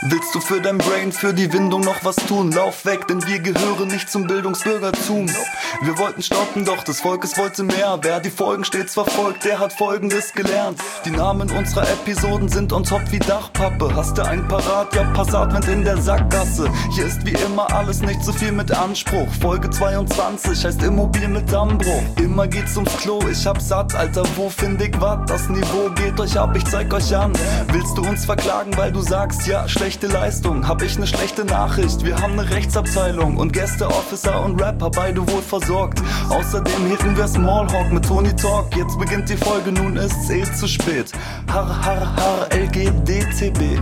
Willst du für dein Brain, für die Windung noch was tun? Lauf weg, denn wir gehören nicht zum Bildungsbürgertum. Wir wollten stoppen, doch des Volkes wollte mehr. Wer die Folgen stets verfolgt, der hat Folgendes gelernt. Die Namen unserer Episoden sind on top wie Dachpappe. Hast du einen parat? Ja, Passatwind in der Sackgasse. Hier ist wie immer alles nicht so viel mit Anspruch. Folge 22 heißt Immobil mit Dammbruch. Immer geht's ums Klo, ich hab satt, Alter, wo find ich wat? Das Niveau geht euch ab, ich zeig euch an. Willst du uns verklagen, weil du sagst, ja, schlechte Leistung? Hab ich ne schlechte Nachricht, wir haben ne Rechtsabteilung und Gäste, Officer und Rapper, beide wohl versorgt. Außerdem hielten wir Smallhawk mit Tony Talk. Jetzt beginnt die Folge, nun ist's zu spät. Har, har, har, LGDTB.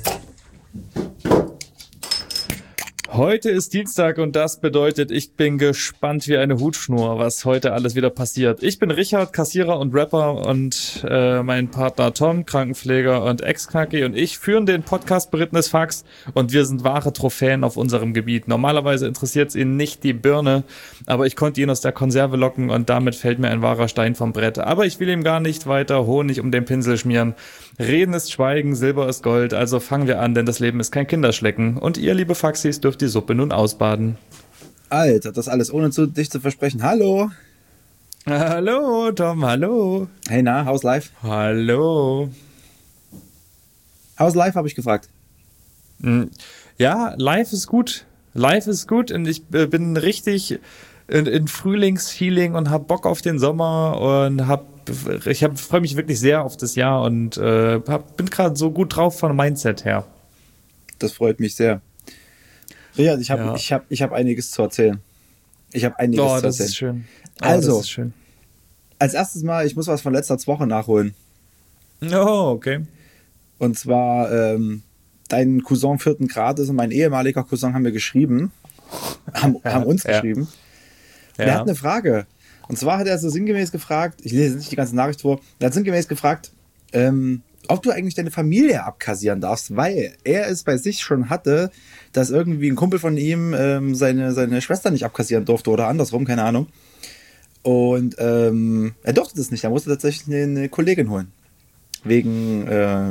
Heute ist Dienstag und das bedeutet, ich bin gespannt wie eine Hutschnur, was heute alles wieder passiert. Ich bin Richard, Kassierer und Rapper und mein Partner Tom, Krankenpfleger und Ex-Knacki und ich führen den Podcast Berittenes Fax und wir sind wahre Trophäen auf unserem Gebiet. Normalerweise interessiert es ihn nicht die Birne, aber ich konnte ihn aus der Konserve locken und damit fällt mir ein wahrer Stein vom Brett. Aber ich will ihm gar nicht weiter Honig um den Pinsel schmieren. Reden ist Schweigen, Silber ist Gold, also fangen wir an, denn das Leben ist kein Kinderschlecken. Und ihr, liebe Faxis, dürft die Suppe nun ausbaden. Alter, das alles ohne dich zu versprechen. Hallo. Hallo, Tom, hallo. Hey, na, how's life? Hallo. How's life, habe ich gefragt. Ja, life ist gut. Life ist gut und ich bin richtig in Frühlingsfeeling und hab Bock auf den Sommer und freue mich wirklich sehr auf das Jahr und bin gerade so gut drauf von Mindset her. Das freut mich sehr. Richard, ich hab einiges zu erzählen. Das ist schön. Also, das ist schön. Als erstes Mal, ich muss was von letzter Woche nachholen. Oh, okay. Und zwar, dein Cousin 4. Grades und mein ehemaliger Cousin haben mir geschrieben, haben uns geschrieben. Und er hat eine Frage. Und zwar hat er so sinngemäß gefragt, ich lese nicht die ganze Nachricht vor, er hat sinngemäß gefragt, ob du eigentlich deine Familie abkassieren darfst, weil er es bei sich schon hatte, dass irgendwie ein Kumpel von ihm seine Schwester nicht abkassieren durfte oder andersrum, keine Ahnung. Und er durfte das nicht, er musste tatsächlich eine Kollegin holen. Wegen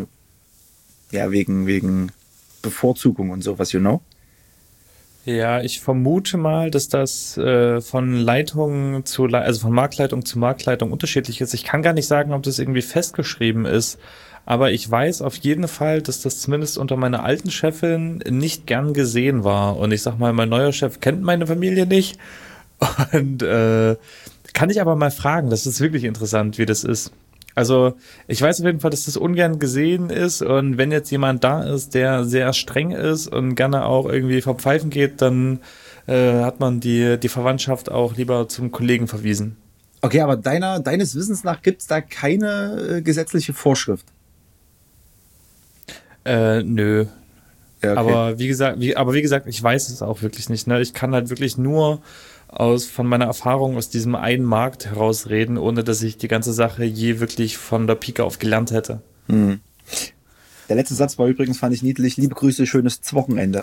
Bevorzugung und sowas, you know? Ja, ich vermute mal, dass das von Marktleitung zu Marktleitung unterschiedlich ist. Ich kann gar nicht sagen, ob das irgendwie festgeschrieben ist, aber ich weiß auf jeden Fall, dass das zumindest unter meiner alten Chefin nicht gern gesehen war. Und ich sag mal, mein neuer Chef kennt meine Familie nicht und kann ich aber mal fragen, das ist wirklich interessant, wie das ist. Also ich weiß auf jeden Fall, dass das ungern gesehen ist und wenn jetzt jemand da ist, der sehr streng ist und gerne auch irgendwie verpfeifen geht, dann hat man die Verwandtschaft auch lieber zum Kollegen verwiesen. Okay, aber deines Wissens nach gibt es da keine gesetzliche Vorschrift? Nö. Ja, okay. Aber wie gesagt, ich weiß es auch wirklich nicht. Ne? Ich kann halt wirklich nur von meiner Erfahrung aus diesem einen Markt herausreden, ohne dass ich die ganze Sache je wirklich von der Pike auf gelernt hätte. Hm. Der letzte Satz war übrigens, fand ich niedlich, liebe Grüße, schönes Wochenende.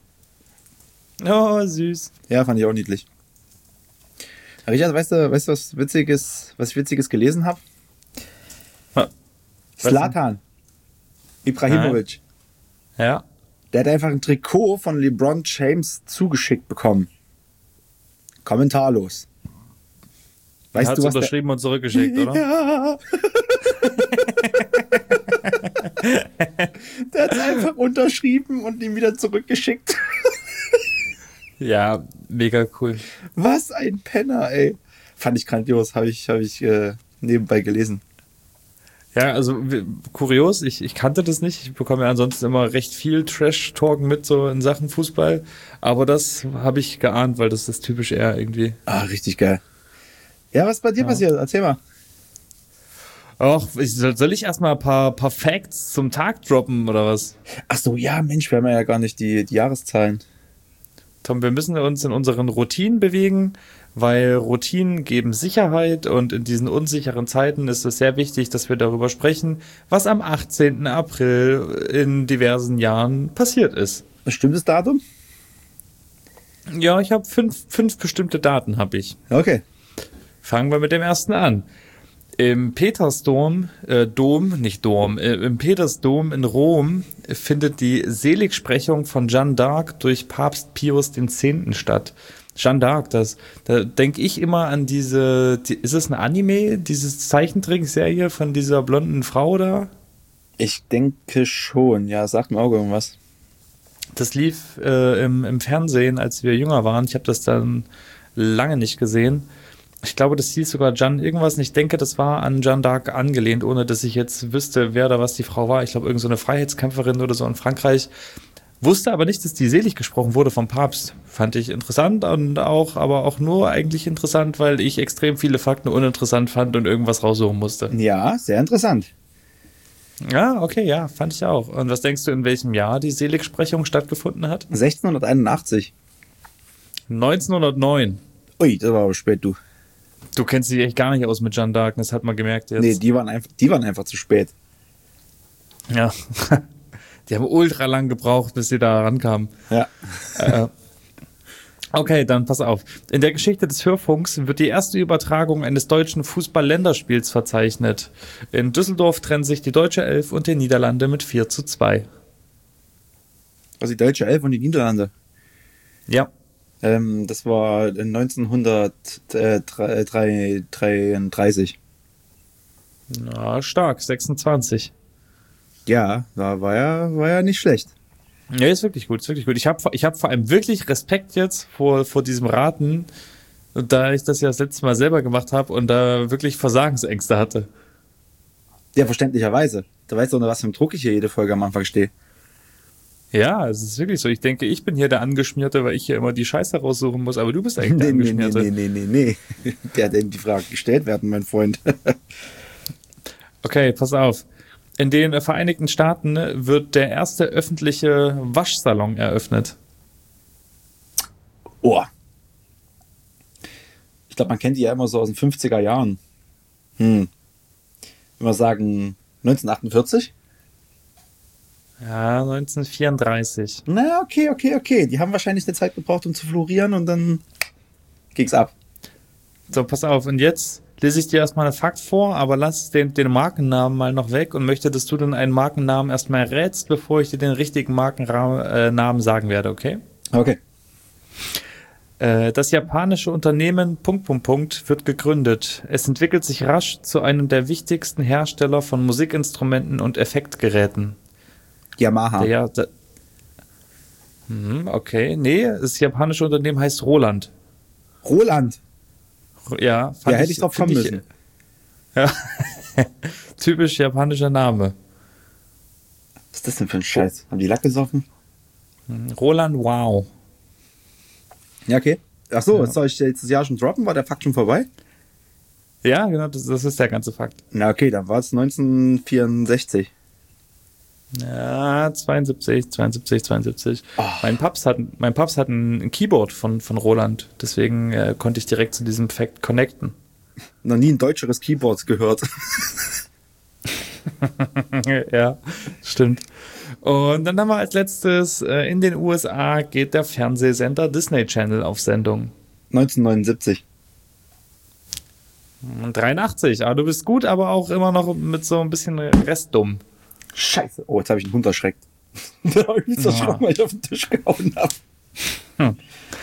Oh, süß. Ja, fand ich auch niedlich. Richard, weißt du, was ich Witziges gelesen habe? Zlatan Ibrahimovic. Ja. Der hat einfach ein Trikot von LeBron James zugeschickt bekommen. Kommentarlos. Weißt du, was unterschrieben und zurückgeschickt, oder? Ja. Der hat es einfach unterschrieben und ihm wieder zurückgeschickt. Ja, mega cool. Was ein Penner, ey. Fand ich grandios, habe ich nebenbei gelesen. Ja, also kurios, ich kannte das nicht. Ich bekomme ja ansonsten immer recht viel Trash-Talk mit so in Sachen Fußball. Aber das habe ich geahnt, weil das ist typisch eher irgendwie. Ah, richtig geil. Ja, was ist bei dir passiert? Erzähl mal. Ach, soll ich erstmal ein paar Facts zum Tag droppen oder was? Ach so, ja, Mensch, wir haben ja gar nicht die Jahreszahlen. Tom, wir müssen uns in unseren Routinen bewegen, weil Routinen geben Sicherheit und in diesen unsicheren Zeiten ist es sehr wichtig, dass wir darüber sprechen, was am 18. April in diversen Jahren passiert ist. Bestimmtes Datum? Ja, ich habe fünf bestimmte Daten habe ich. Okay. Fangen wir mit dem ersten an. Im Petersdom, im Petersdom in Rom findet die Seligsprechung von Jeanne d'Arc durch Papst Pius X. statt. Jeanne d'Arc, da denke ich immer an ist es ein Anime, diese Zeichentrickserie von dieser blonden Frau da? Ich denke schon, ja, sagt mir auch irgendwas. Das lief im Fernsehen, als wir jünger waren. Ich habe das dann lange nicht gesehen. Ich glaube, das hieß sogar Jeanne irgendwas. Und ich denke, das war an Jeanne d'Arc angelehnt, ohne dass ich jetzt wüsste, wer oder was die Frau war. Ich glaube, irgend so eine Freiheitskämpferin oder so in Frankreich. Wusste aber nicht, dass die selig gesprochen wurde vom Papst. Fand ich interessant und aber auch nur eigentlich interessant, weil ich extrem viele Fakten uninteressant fand und irgendwas raussuchen musste. Ja, sehr interessant. Ja, okay, ja, fand ich auch. Und was denkst du, in welchem Jahr die Seligsprechung stattgefunden hat? 1681. 1909. Ui, das war aber spät, du. Du kennst dich echt gar nicht aus mit Jeanne d'Arc, das hat man gemerkt jetzt. Nee, die waren einfach zu spät. Ja, die haben ultra lang gebraucht, bis sie da rankamen. Ja. Okay, dann pass auf. In der Geschichte des Hörfunks wird die erste Übertragung eines deutschen Fußball-Länderspiels verzeichnet. In Düsseldorf trennen sich die deutsche Elf und die Niederlande mit 4:2. Also die deutsche Elf und die Niederlande. Ja. Das war 1933. Na, stark, 26. Ja, da war ja nicht schlecht. Ja, ist wirklich gut, ist wirklich gut. Ich hab vor allem wirklich Respekt jetzt vor diesem Raten, da ich das ja das letzte Mal selber gemacht habe und da wirklich Versagensängste hatte. Ja, verständlicherweise. Da weißt du noch, was für ein Druck ich hier jede Folge am Anfang stehe. Ja, es ist wirklich so. Ich denke, ich bin hier der Angeschmierte, weil ich hier immer die Scheiße raussuchen muss, aber du bist eigentlich der Angeschmierte. Nee. Der hat eben die Frage gestellt werden, mein Freund. Okay, pass auf. In den Vereinigten Staaten wird der erste öffentliche Waschsalon eröffnet. Oh. Ich glaube, man kennt die ja immer so aus den 50er Jahren. Wenn wir sagen 1948? Ja, 1934. Na, okay. Die haben wahrscheinlich eine Zeit gebraucht, um zu florieren und dann ging's ab. So, pass auf. Und jetzt lese ich dir erstmal einen Fakt vor, aber lass den Markennamen mal noch weg und möchte, dass du dann einen Markennamen erstmal rätst, bevor ich dir den richtigen Markennamen sagen werde, okay? Okay. Das japanische Unternehmen ... wird gegründet. Es entwickelt sich rasch zu einem der wichtigsten Hersteller von Musikinstrumenten und Effektgeräten. Yamaha. Okay, nee, das japanische Unternehmen heißt Roland. Roland? Ja, hätte ich drauf kommen müssen. Ja, typisch japanischer Name. Was ist das denn für ein Scheiß? Haben die Lack gesoffen? Roland, wow. Ja, okay. Achso, ja. Soll ich jetzt das Jahr schon droppen? War der Fakt schon vorbei? Ja, genau, das ist der ganze Fakt. Na okay, dann war es 1964. Ja, 72. Oh. Mein Paps hat ein Keyboard von Roland, deswegen konnte ich direkt zu diesem Fact connecten. Noch nie ein deutscheres Keyboard gehört. Ja, stimmt. Und dann haben wir als letztes, in den USA geht der Fernsehsender Disney Channel auf Sendung. 1979. 83, aber du bist gut, aber auch immer noch mit so ein bisschen restdumm. Scheiße. Oh, jetzt habe ich einen Hund erschreckt. Da habe ich mich erschrocken, weil ich auf den Tisch gehauen habe.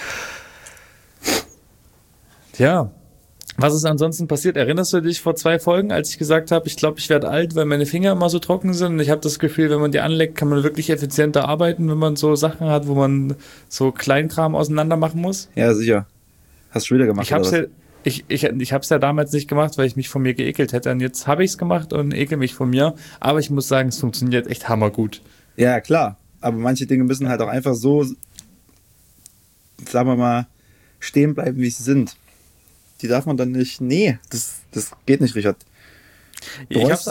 Tja, was ist ansonsten passiert? Erinnerst du dich vor 2 Folgen, als ich gesagt habe, ich glaube, ich werde alt, weil meine Finger immer so trocken sind? Und ich habe das Gefühl, wenn man die anleckt, kann man wirklich effizienter arbeiten, wenn man so Sachen hat, wo man so Kleinkram auseinander machen muss? Ja, sicher. Hast du schon wieder gemacht, ich habe es ja damals nicht gemacht, weil ich mich von mir geekelt hätte. Und jetzt habe ich es gemacht und ekel mich von mir. Aber ich muss sagen, es funktioniert echt hammergut. Ja, klar. Aber manche Dinge müssen halt auch einfach so, sagen wir mal, stehen bleiben, wie sie sind. Die darf man dann nicht. Nee, das geht nicht, Richard. Ich habe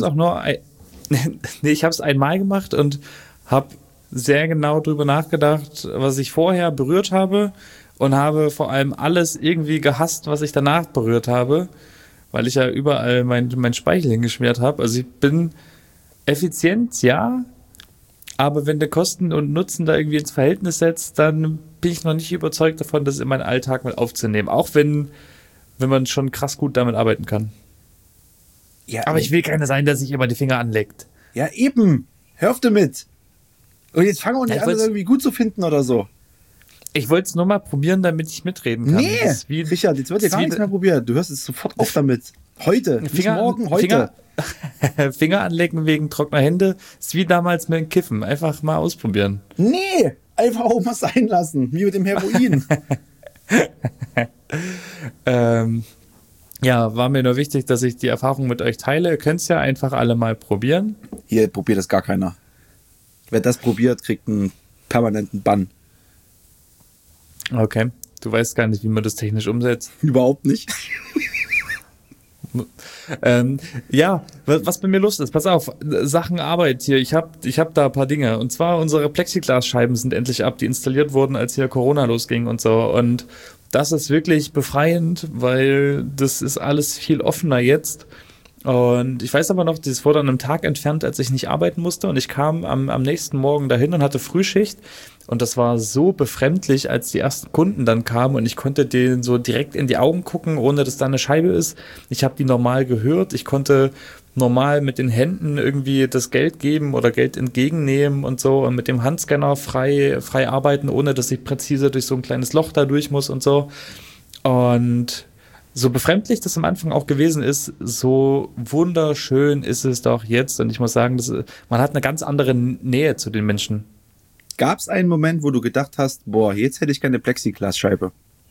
es einmal gemacht und habe sehr genau drüber nachgedacht, was ich vorher berührt habe. Und habe vor allem alles irgendwie gehasst, was ich danach berührt habe, weil ich ja überall mein Speichel hingeschmiert habe. Also ich bin effizient, ja, aber wenn du Kosten und Nutzen da irgendwie ins Verhältnis setzt, dann bin ich noch nicht überzeugt davon, das in meinen Alltag mal aufzunehmen. Auch wenn man schon krass gut damit arbeiten kann. Ja, Aber ich will keiner sein, der sich immer die Finger anleckt. Ja, eben. Hör auf damit. Und jetzt fangen wir nicht an, das irgendwie gut zu finden oder so. Ich wollte es nur mal probieren, damit ich mitreden kann. Nee, Richard, jetzt wird ja gar nichts mehr probiert. Du hörst es sofort auf damit. Heute, nicht morgen, heute. Finger anlecken wegen trockener Hände ist wie damals mit dem Kiffen. Einfach mal ausprobieren. Nee, einfach auch mal sein lassen. Wie mit dem Heroin. Ja, war mir nur wichtig, dass ich die Erfahrung mit euch teile. Ihr könnt es ja einfach alle mal probieren. Hier probiert das gar keiner. Wer das probiert, kriegt einen permanenten Bann. Okay, du weißt gar nicht, wie man das technisch umsetzt. Überhaupt nicht. Ja, was bei mir los ist, pass auf, Sachen Arbeit hier, ich hab da ein paar Dinge. Und zwar unsere Plexiglasscheiben sind endlich ab, die installiert wurden, als hier Corona losging und so. Und das ist wirklich befreiend, weil das ist alles viel offener jetzt. Und ich weiß aber noch, das wurde an einem Tag entfernt, als ich nicht arbeiten musste. Und ich kam am nächsten Morgen dahin und hatte Frühschicht. Und das war so befremdlich, als die ersten Kunden dann kamen und ich konnte denen so direkt in die Augen gucken, ohne dass da eine Scheibe ist. Ich habe die normal gehört. Ich konnte normal mit den Händen irgendwie das Geld geben oder Geld entgegennehmen und so und mit dem Handscanner frei arbeiten, ohne dass ich präzise durch so ein kleines Loch da durch muss und so. Und so befremdlich das am Anfang auch gewesen ist, so wunderschön ist es doch jetzt. Und ich muss sagen, man hat eine ganz andere Nähe zu den Menschen. Gab es einen Moment, wo du gedacht hast, boah, jetzt hätte ich gerne eine Plexiglasscheibe?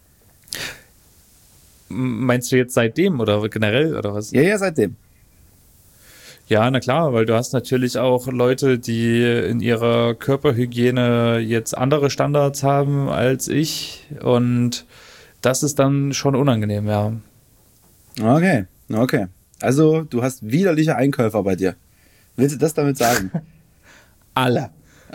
Meinst du jetzt seitdem oder generell oder was? Ja, seitdem. Ja, na klar, weil du hast natürlich auch Leute, die in ihrer Körperhygiene jetzt andere Standards haben als ich und das ist dann schon unangenehm, ja. Okay. Also, du hast widerliche Einkäufer bei dir. Willst du das damit sagen? Alle.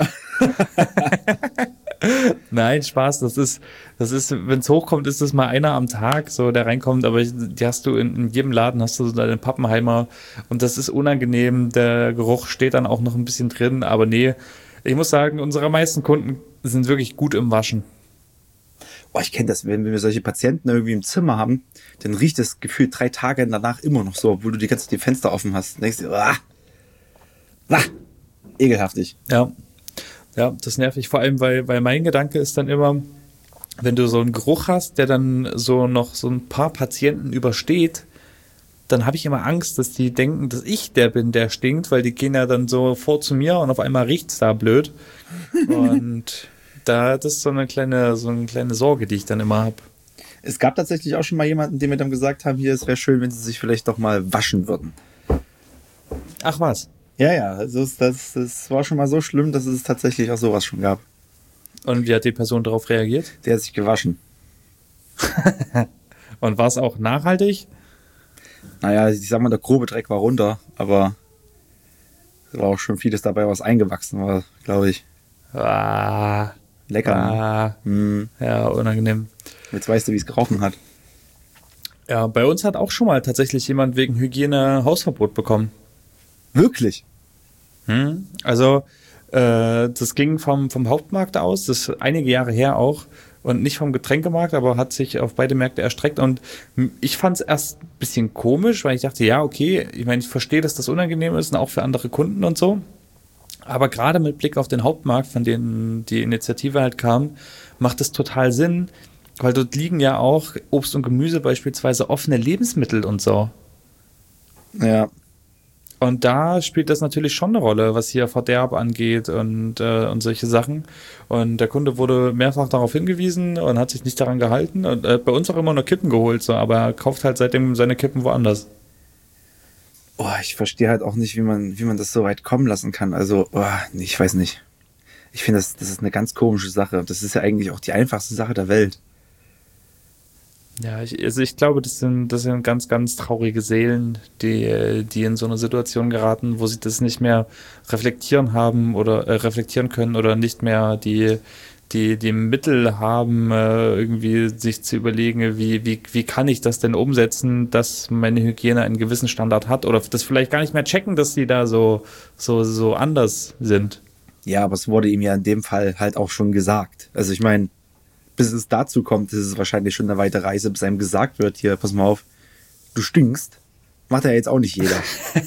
Nein, Spaß, das ist, wenn es hochkommt, ist das mal einer am Tag, so der reinkommt, aber die hast du in jedem Laden, hast du so deine Pappenheimer und das ist unangenehm, der Geruch steht dann auch noch ein bisschen drin, aber nee, ich muss sagen, unsere meisten Kunden sind wirklich gut im Waschen. Boah, ich kenne das, wenn wir solche Patienten irgendwie im Zimmer haben, dann riecht das gefühlt 3 Tage danach immer noch so, obwohl du die ganze Zeit die Fenster offen hast. Dann denkst du, ekelhaftig. Ja, das ist nervig, vor allem, weil mein Gedanke ist dann immer, wenn du so einen Geruch hast, der dann so noch so ein paar Patienten übersteht, dann habe ich immer Angst, dass die denken, dass ich der bin, der stinkt, weil die gehen ja dann so vor zu mir und auf einmal riecht's da blöd. Und das ist so eine kleine Sorge, die ich dann immer habe. Es gab tatsächlich auch schon mal jemanden, dem wir dann gesagt haben, hier, es wäre schön, wenn sie sich vielleicht doch mal waschen würden. Ach was? Ja, also das war schon mal so schlimm, dass es tatsächlich auch sowas schon gab. Und wie hat die Person darauf reagiert? Der hat sich gewaschen. Und war es auch nachhaltig? Naja, ich sag mal, der grobe Dreck war runter, aber es war auch schon vieles dabei, was eingewachsen war, glaube ich. Lecker. Ja, unangenehm. Jetzt weißt du, wie es gerochen hat. Ja, bei uns hat auch schon mal tatsächlich jemand wegen Hygiene Hausverbot bekommen. Wirklich? Also, das ging vom Hauptmarkt aus, das ist einige Jahre her auch und nicht vom Getränkemarkt, aber hat sich auf beide Märkte erstreckt und ich fand es erst ein bisschen komisch, weil ich dachte, ja, okay, ich meine, ich verstehe, dass das unangenehm ist und auch für andere Kunden und so, aber gerade mit Blick auf den Hauptmarkt, von dem die Initiative halt kam, macht es total Sinn, weil dort liegen ja auch Obst und Gemüse beispielsweise offene Lebensmittel und so. Ja. Und da spielt das natürlich schon eine Rolle, was hier Verderb angeht und solche Sachen. Und der Kunde wurde mehrfach darauf hingewiesen und hat sich nicht daran gehalten. Und bei uns auch immer nur Kippen geholt, so, aber er kauft halt seitdem seine Kippen woanders. Oh, ich verstehe halt auch nicht, wie man das so weit kommen lassen kann. Also, nee, ich weiß nicht. Ich finde, das ist eine ganz komische Sache. Das ist ja eigentlich auch die einfachste Sache der Welt. Ja, ich glaube, das sind ganz, ganz traurige Seelen, die in so eine Situation geraten, wo sie das nicht mehr reflektieren können oder nicht mehr die Mittel haben, irgendwie sich zu überlegen, wie kann ich das denn umsetzen, dass meine Hygiene einen gewissen Standard hat oder das vielleicht gar nicht mehr checken, dass die da so anders sind. Ja, aber es wurde ihm ja in dem Fall halt auch schon gesagt. Also ich meine, bis es dazu kommt, ist es wahrscheinlich schon eine weite Reise, bis einem gesagt wird, hier, pass mal auf, du stinkst. Macht ja jetzt auch nicht jeder.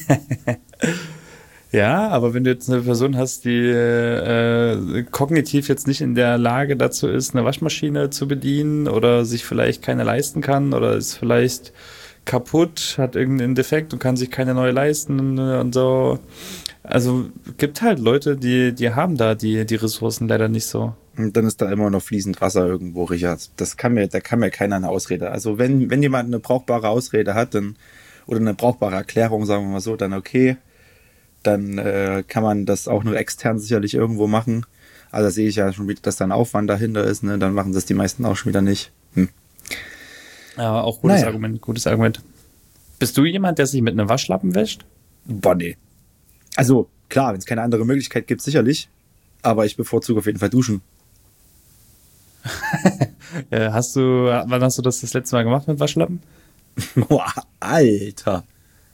Ja, aber wenn du jetzt eine Person hast, die kognitiv jetzt nicht in der Lage dazu ist, eine Waschmaschine zu bedienen oder sich vielleicht keine leisten kann oder ist vielleicht kaputt, hat irgendeinen Defekt und kann sich keine neue leisten und so. Also gibt halt Leute, die haben da die Ressourcen leider nicht so. Und dann ist da immer noch fließend Wasser irgendwo, Richard. Da kann mir keiner eine Ausrede. Also wenn jemand eine brauchbare Ausrede hat, dann, oder eine brauchbare Erklärung, sagen wir mal so, dann okay. Dann kann man das auch nur extern sicherlich irgendwo machen. Also da sehe ich ja schon wieder, dass da ein Aufwand dahinter ist. Ne? Dann machen das die meisten auch schon wieder nicht. Ja, auch gutes Argument. Bist du jemand, der sich mit einem Waschlappen wäscht? Boah, nee. Also klar, wenn es keine andere Möglichkeit gibt, sicherlich. Aber ich bevorzuge auf jeden Fall duschen. Wann hast du das letzte Mal gemacht mit Waschlappen? Boah, Alter.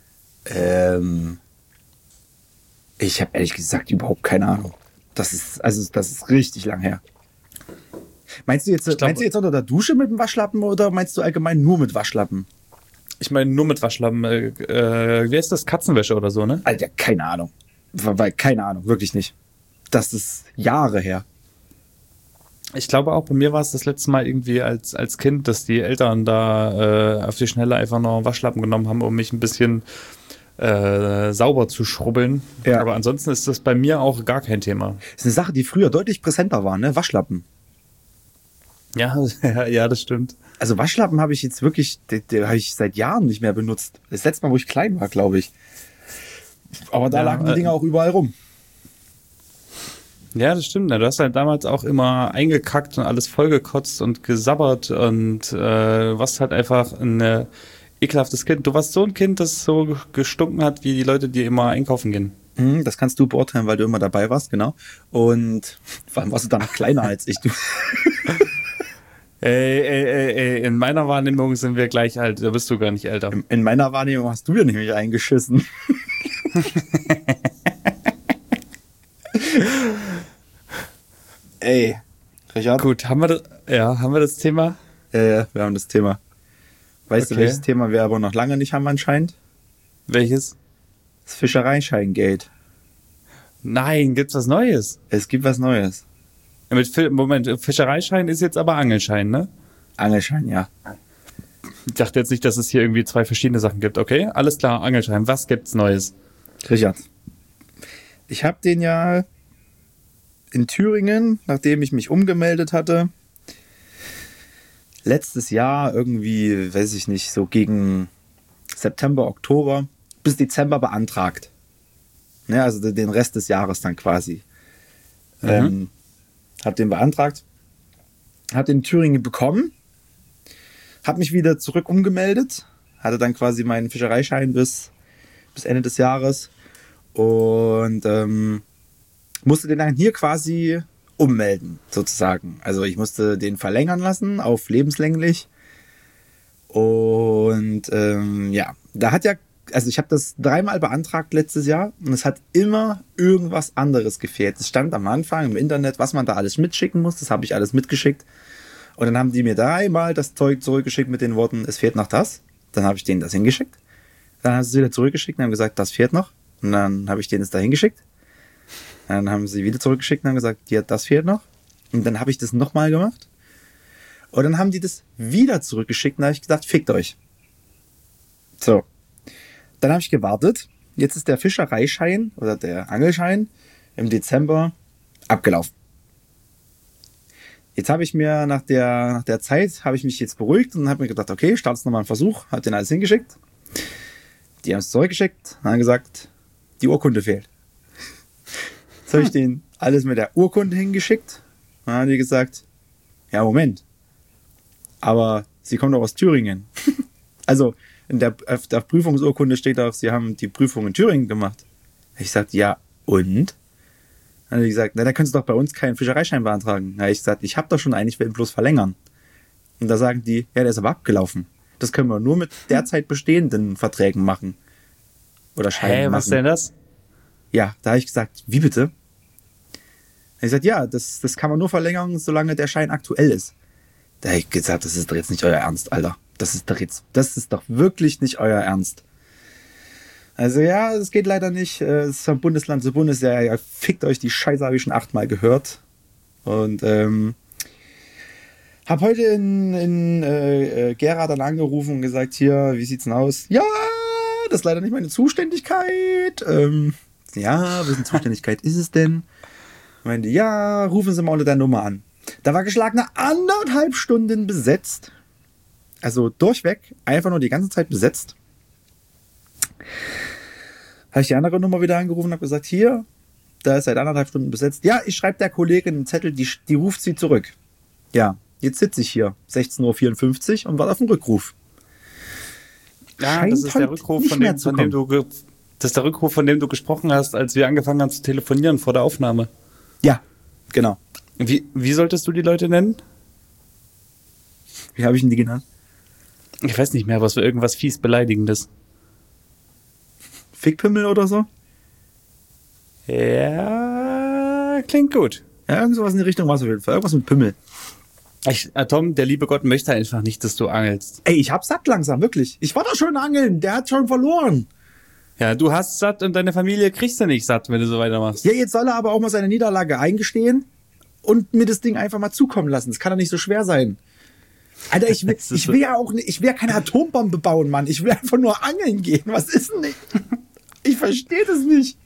Ich habe ehrlich gesagt überhaupt keine Ahnung. Das ist richtig lang her. Meinst du jetzt unter der Dusche mit dem Waschlappen oder meinst du allgemein nur mit Waschlappen? Ich meine nur mit Waschlappen. Wie heißt das? Katzenwäsche oder so, ne? Alter, keine Ahnung. Keine Ahnung, wirklich nicht. Das ist Jahre her. Ich glaube auch, bei mir war es das letzte Mal irgendwie als Kind, dass die Eltern da auf die Schnelle einfach noch einen Waschlappen genommen haben, um mich ein bisschen sauber zu schrubbeln. Ja. Aber ansonsten ist das bei mir auch gar kein Thema. Das ist eine Sache, die früher deutlich präsenter war, ne? Waschlappen. Ja, das stimmt. Also Waschlappen habe ich jetzt wirklich, den habe ich seit Jahren nicht mehr benutzt. Das letzte Mal, wo ich klein war, glaube ich. Aber da lagen die Dinger auch überall rum. Ja, das stimmt. Du hast halt damals auch immer eingekackt und alles vollgekotzt und gesabbert und warst halt einfach ein ekelhaftes Kind. Du warst so ein Kind, das so gestunken hat, wie die Leute, die immer einkaufen gehen. Das kannst du beurteilen, weil du immer dabei warst, genau. Und vor allem warst du dann noch kleiner als ich. Du. Ey, in meiner Wahrnehmung sind wir gleich alt, da bist du gar nicht älter. In meiner Wahrnehmung hast du ja nämlich eingeschissen. Ey, Richard. Gut, haben wir das Thema? Ja, wir haben das Thema. Weißt du, welches Thema wir aber noch lange nicht haben anscheinend? Welches? Das Fischereischeingate. Nein, gibt's was Neues? Es gibt was Neues. Moment, Fischereischein ist jetzt aber Angelschein, ne? Angelschein, ja. Ich dachte jetzt nicht, dass es hier irgendwie zwei verschiedene Sachen gibt. Okay, alles klar, Angelschein. Was gibt's Neues? Richard, ich habe den ja in Thüringen, nachdem ich mich umgemeldet hatte, letztes Jahr irgendwie, weiß ich nicht, so gegen September, Oktober bis Dezember beantragt. Ja, also den Rest des Jahres dann quasi. Hab den beantragt, hab den in Thüringen bekommen, hab mich wieder zurück umgemeldet, hatte dann quasi meinen Fischereischein bis Ende des Jahres und musste den dann hier quasi ummelden, sozusagen. Also ich musste den verlängern lassen auf lebenslänglich und da hat ja, also ich habe das 3-mal beantragt letztes Jahr und es hat immer irgendwas anderes gefehlt. Es stand am Anfang im Internet, was man da alles mitschicken muss. Das habe ich alles mitgeschickt. Und dann haben die mir 3-mal das Zeug zurückgeschickt mit den Worten, es fehlt noch das. Dann habe ich denen das hingeschickt. Dann haben sie es wieder zurückgeschickt und haben gesagt, das fehlt noch. Und dann habe ich denen es da hingeschickt. Dann haben sie wieder zurückgeschickt und haben gesagt, ja, das fehlt noch. Und dann habe ich das nochmal gemacht. Und dann haben die das wieder zurückgeschickt und dann habe ich gesagt, fickt euch. So. Dann habe ich gewartet. Jetzt ist der Fischereischein oder der Angelschein im Dezember abgelaufen. Jetzt habe ich mir nach der Zeit, habe ich mich jetzt beruhigt und habe mir gedacht, okay, startest nochmal einen Versuch, habe den alles hingeschickt. Die haben es zurückgeschickt und haben gesagt, die Urkunde fehlt. Jetzt habe ich denen alles mit der Urkunde hingeschickt und dann haben die gesagt, ja, Moment, aber sie kommen doch aus Thüringen. Also, auf der Prüfungsurkunde steht auch, sie haben die Prüfung in Thüringen gemacht. Ich sagte, ja, und? Dann hat die gesagt, na, da können Sie doch bei uns keinen Fischereischein beantragen. Da habe ich gesagt, ich habe doch schon einen, ich will ihn bloß verlängern. Und da sagen die, ja, der ist aber abgelaufen. Das können wir nur mit derzeit bestehenden Verträgen machen. Oder Scheinen machen. Was ist denn das? Ja, da habe ich gesagt, wie bitte? Da habe ich gesagt, ja, das kann man nur verlängern, solange der Schein aktuell ist. Da habe ich gesagt, das ist doch jetzt nicht euer Ernst, Alter. Das ist doch wirklich nicht euer Ernst. Also ja, es geht leider nicht. Es ist von Bundesland zu Bundesland. Ja, fickt euch, die Scheiße habe ich schon 8-mal gehört. Und habe heute in Gera dann angerufen und gesagt, hier, wie sieht's denn aus? Ja, das ist leider nicht meine Zuständigkeit. Ja, wessen Zuständigkeit ist es denn? Ich meinte, ja, rufen Sie mal unter der Nummer an. Da war geschlagene 1,5 Stunden besetzt. Also durchweg, einfach nur die ganze Zeit besetzt. Habe ich die andere Nummer wieder angerufen und habe gesagt, hier, da ist seit 1,5 Stunden besetzt. Ja, ich schreibe der Kollegin einen Zettel, die ruft sie zurück. Ja, jetzt sitze ich hier, 16:54 Uhr und warte auf den Rückruf. Ja, das ist der Rückruf, von dem du gesprochen hast, als wir angefangen haben zu telefonieren vor der Aufnahme. Ja, genau. Wie solltest du die Leute nennen? Wie habe ich denn die genannt? Ich weiß nicht mehr, was für irgendwas fies Beleidigendes. Fickpimmel oder so? Ja, klingt gut. Ja, irgend sowas in die Richtung war es auf jeden Fall. Irgendwas mit Pimmel. Tom, der liebe Gott möchte einfach nicht, dass du angelst. Ey, ich hab satt langsam, wirklich. Ich war doch schon angeln, der hat schon verloren. Ja, du hast satt und deine Familie kriegst du nicht satt, wenn du so weitermachst. Ja, jetzt soll er aber auch mal seine Niederlage eingestehen und mir das Ding einfach mal zukommen lassen. Das kann doch nicht so schwer sein. Alter, ich will ja auch nicht, ich will ja keine Atombombe bauen, Mann. Ich will einfach nur angeln gehen. Was ist denn nicht? Ich verstehe das nicht.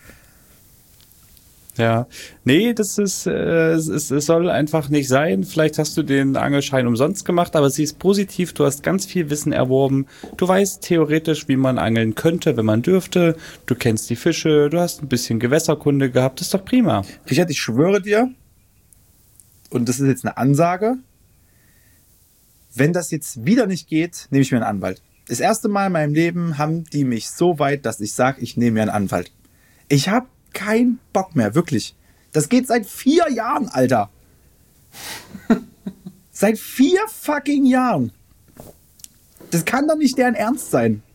Ja, nee, das ist, es soll einfach nicht sein. Vielleicht hast du den Angelschein umsonst gemacht, aber sie ist positiv. Du hast ganz viel Wissen erworben. Du weißt theoretisch, wie man angeln könnte, wenn man dürfte. Du kennst die Fische. Du hast ein bisschen Gewässerkunde gehabt. Das ist doch prima. Richard, ich schwöre dir, und das ist jetzt eine Ansage, wenn das jetzt wieder nicht geht, nehme ich mir einen Anwalt. Das erste Mal in meinem Leben haben die mich so weit, dass ich sage, ich nehme mir einen Anwalt. Ich habe keinen Bock mehr, wirklich. Das geht seit 4 Jahren, Alter. Seit 4 fucking Jahren. Das kann doch nicht deren Ernst sein.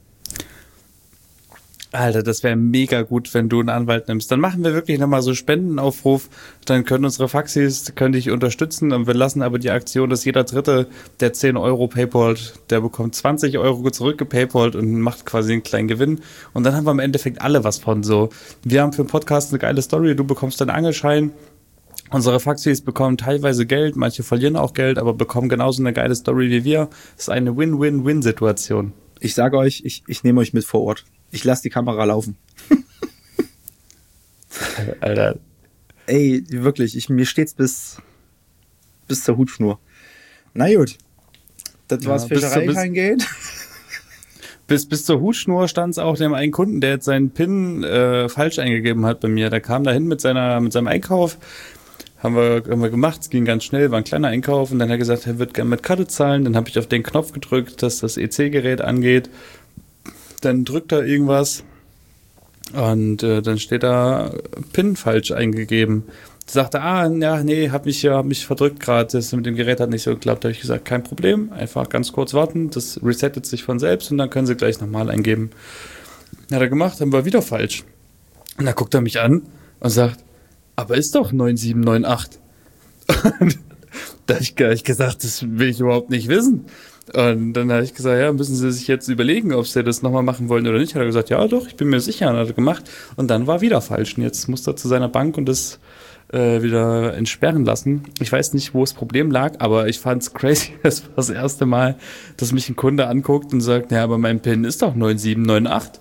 Alter, das wäre mega gut, wenn du einen Anwalt nimmst. Dann machen wir wirklich nochmal so Spendenaufruf. Dann können unsere Faxis, können dich unterstützen. Und wir lassen aber die Aktion, dass jeder Dritte, der 10 Euro paypalt, der bekommt 20 Euro zurückgepaypalt und macht quasi einen kleinen Gewinn. Und dann haben wir im Endeffekt alle was von so. Wir haben für den Podcast eine geile Story. Du bekommst deinen Angelschein. Unsere Faxis bekommen teilweise Geld. Manche verlieren auch Geld, aber bekommen genauso eine geile Story wie wir. Das ist eine Win-Win-Win-Situation. Ich sage euch, ich nehme euch mit vor Ort. Ich lasse die Kamera laufen. Alter. Ey, wirklich, mir steht's bis zur Hutschnur. Na gut. Das war's Fischerei-Scheingeld. Bis zur Hutschnur stand es auch dem einen Kunden, der jetzt seinen PIN falsch eingegeben hat bei mir. Der kam dahin mit seinem Einkauf. Haben wir gemacht, es ging ganz schnell, war ein kleiner Einkauf. Und dann hat er gesagt, er wird gerne mit Karte zahlen. Dann habe ich auf den Knopf gedrückt, dass das EC-Gerät angeht. Dann drückt er irgendwas und dann steht da PIN falsch eingegeben. Sagte, hab mich verdrückt gerade, das mit dem Gerät hat nicht so geklappt. Da habe ich gesagt, kein Problem, einfach ganz kurz warten, das resettet sich von selbst und dann können Sie gleich nochmal eingeben. Hat er gemacht, dann war wieder falsch. Und dann guckt er mich an und sagt, aber ist doch 9798. Und da habe ich gesagt, das will ich überhaupt nicht wissen. Und dann habe ich gesagt, ja, müssen Sie sich jetzt überlegen, ob Sie das nochmal machen wollen oder nicht. Hat er gesagt, ja doch, ich bin mir sicher. Und hat er gemacht. Und dann war wieder falsch. Und jetzt musste er zu seiner Bank und das wieder entsperren lassen. Ich weiß nicht, wo das Problem lag, aber ich fand's crazy. Das war das erste Mal, dass mich ein Kunde anguckt und sagt, ja, aber mein PIN ist doch 9798.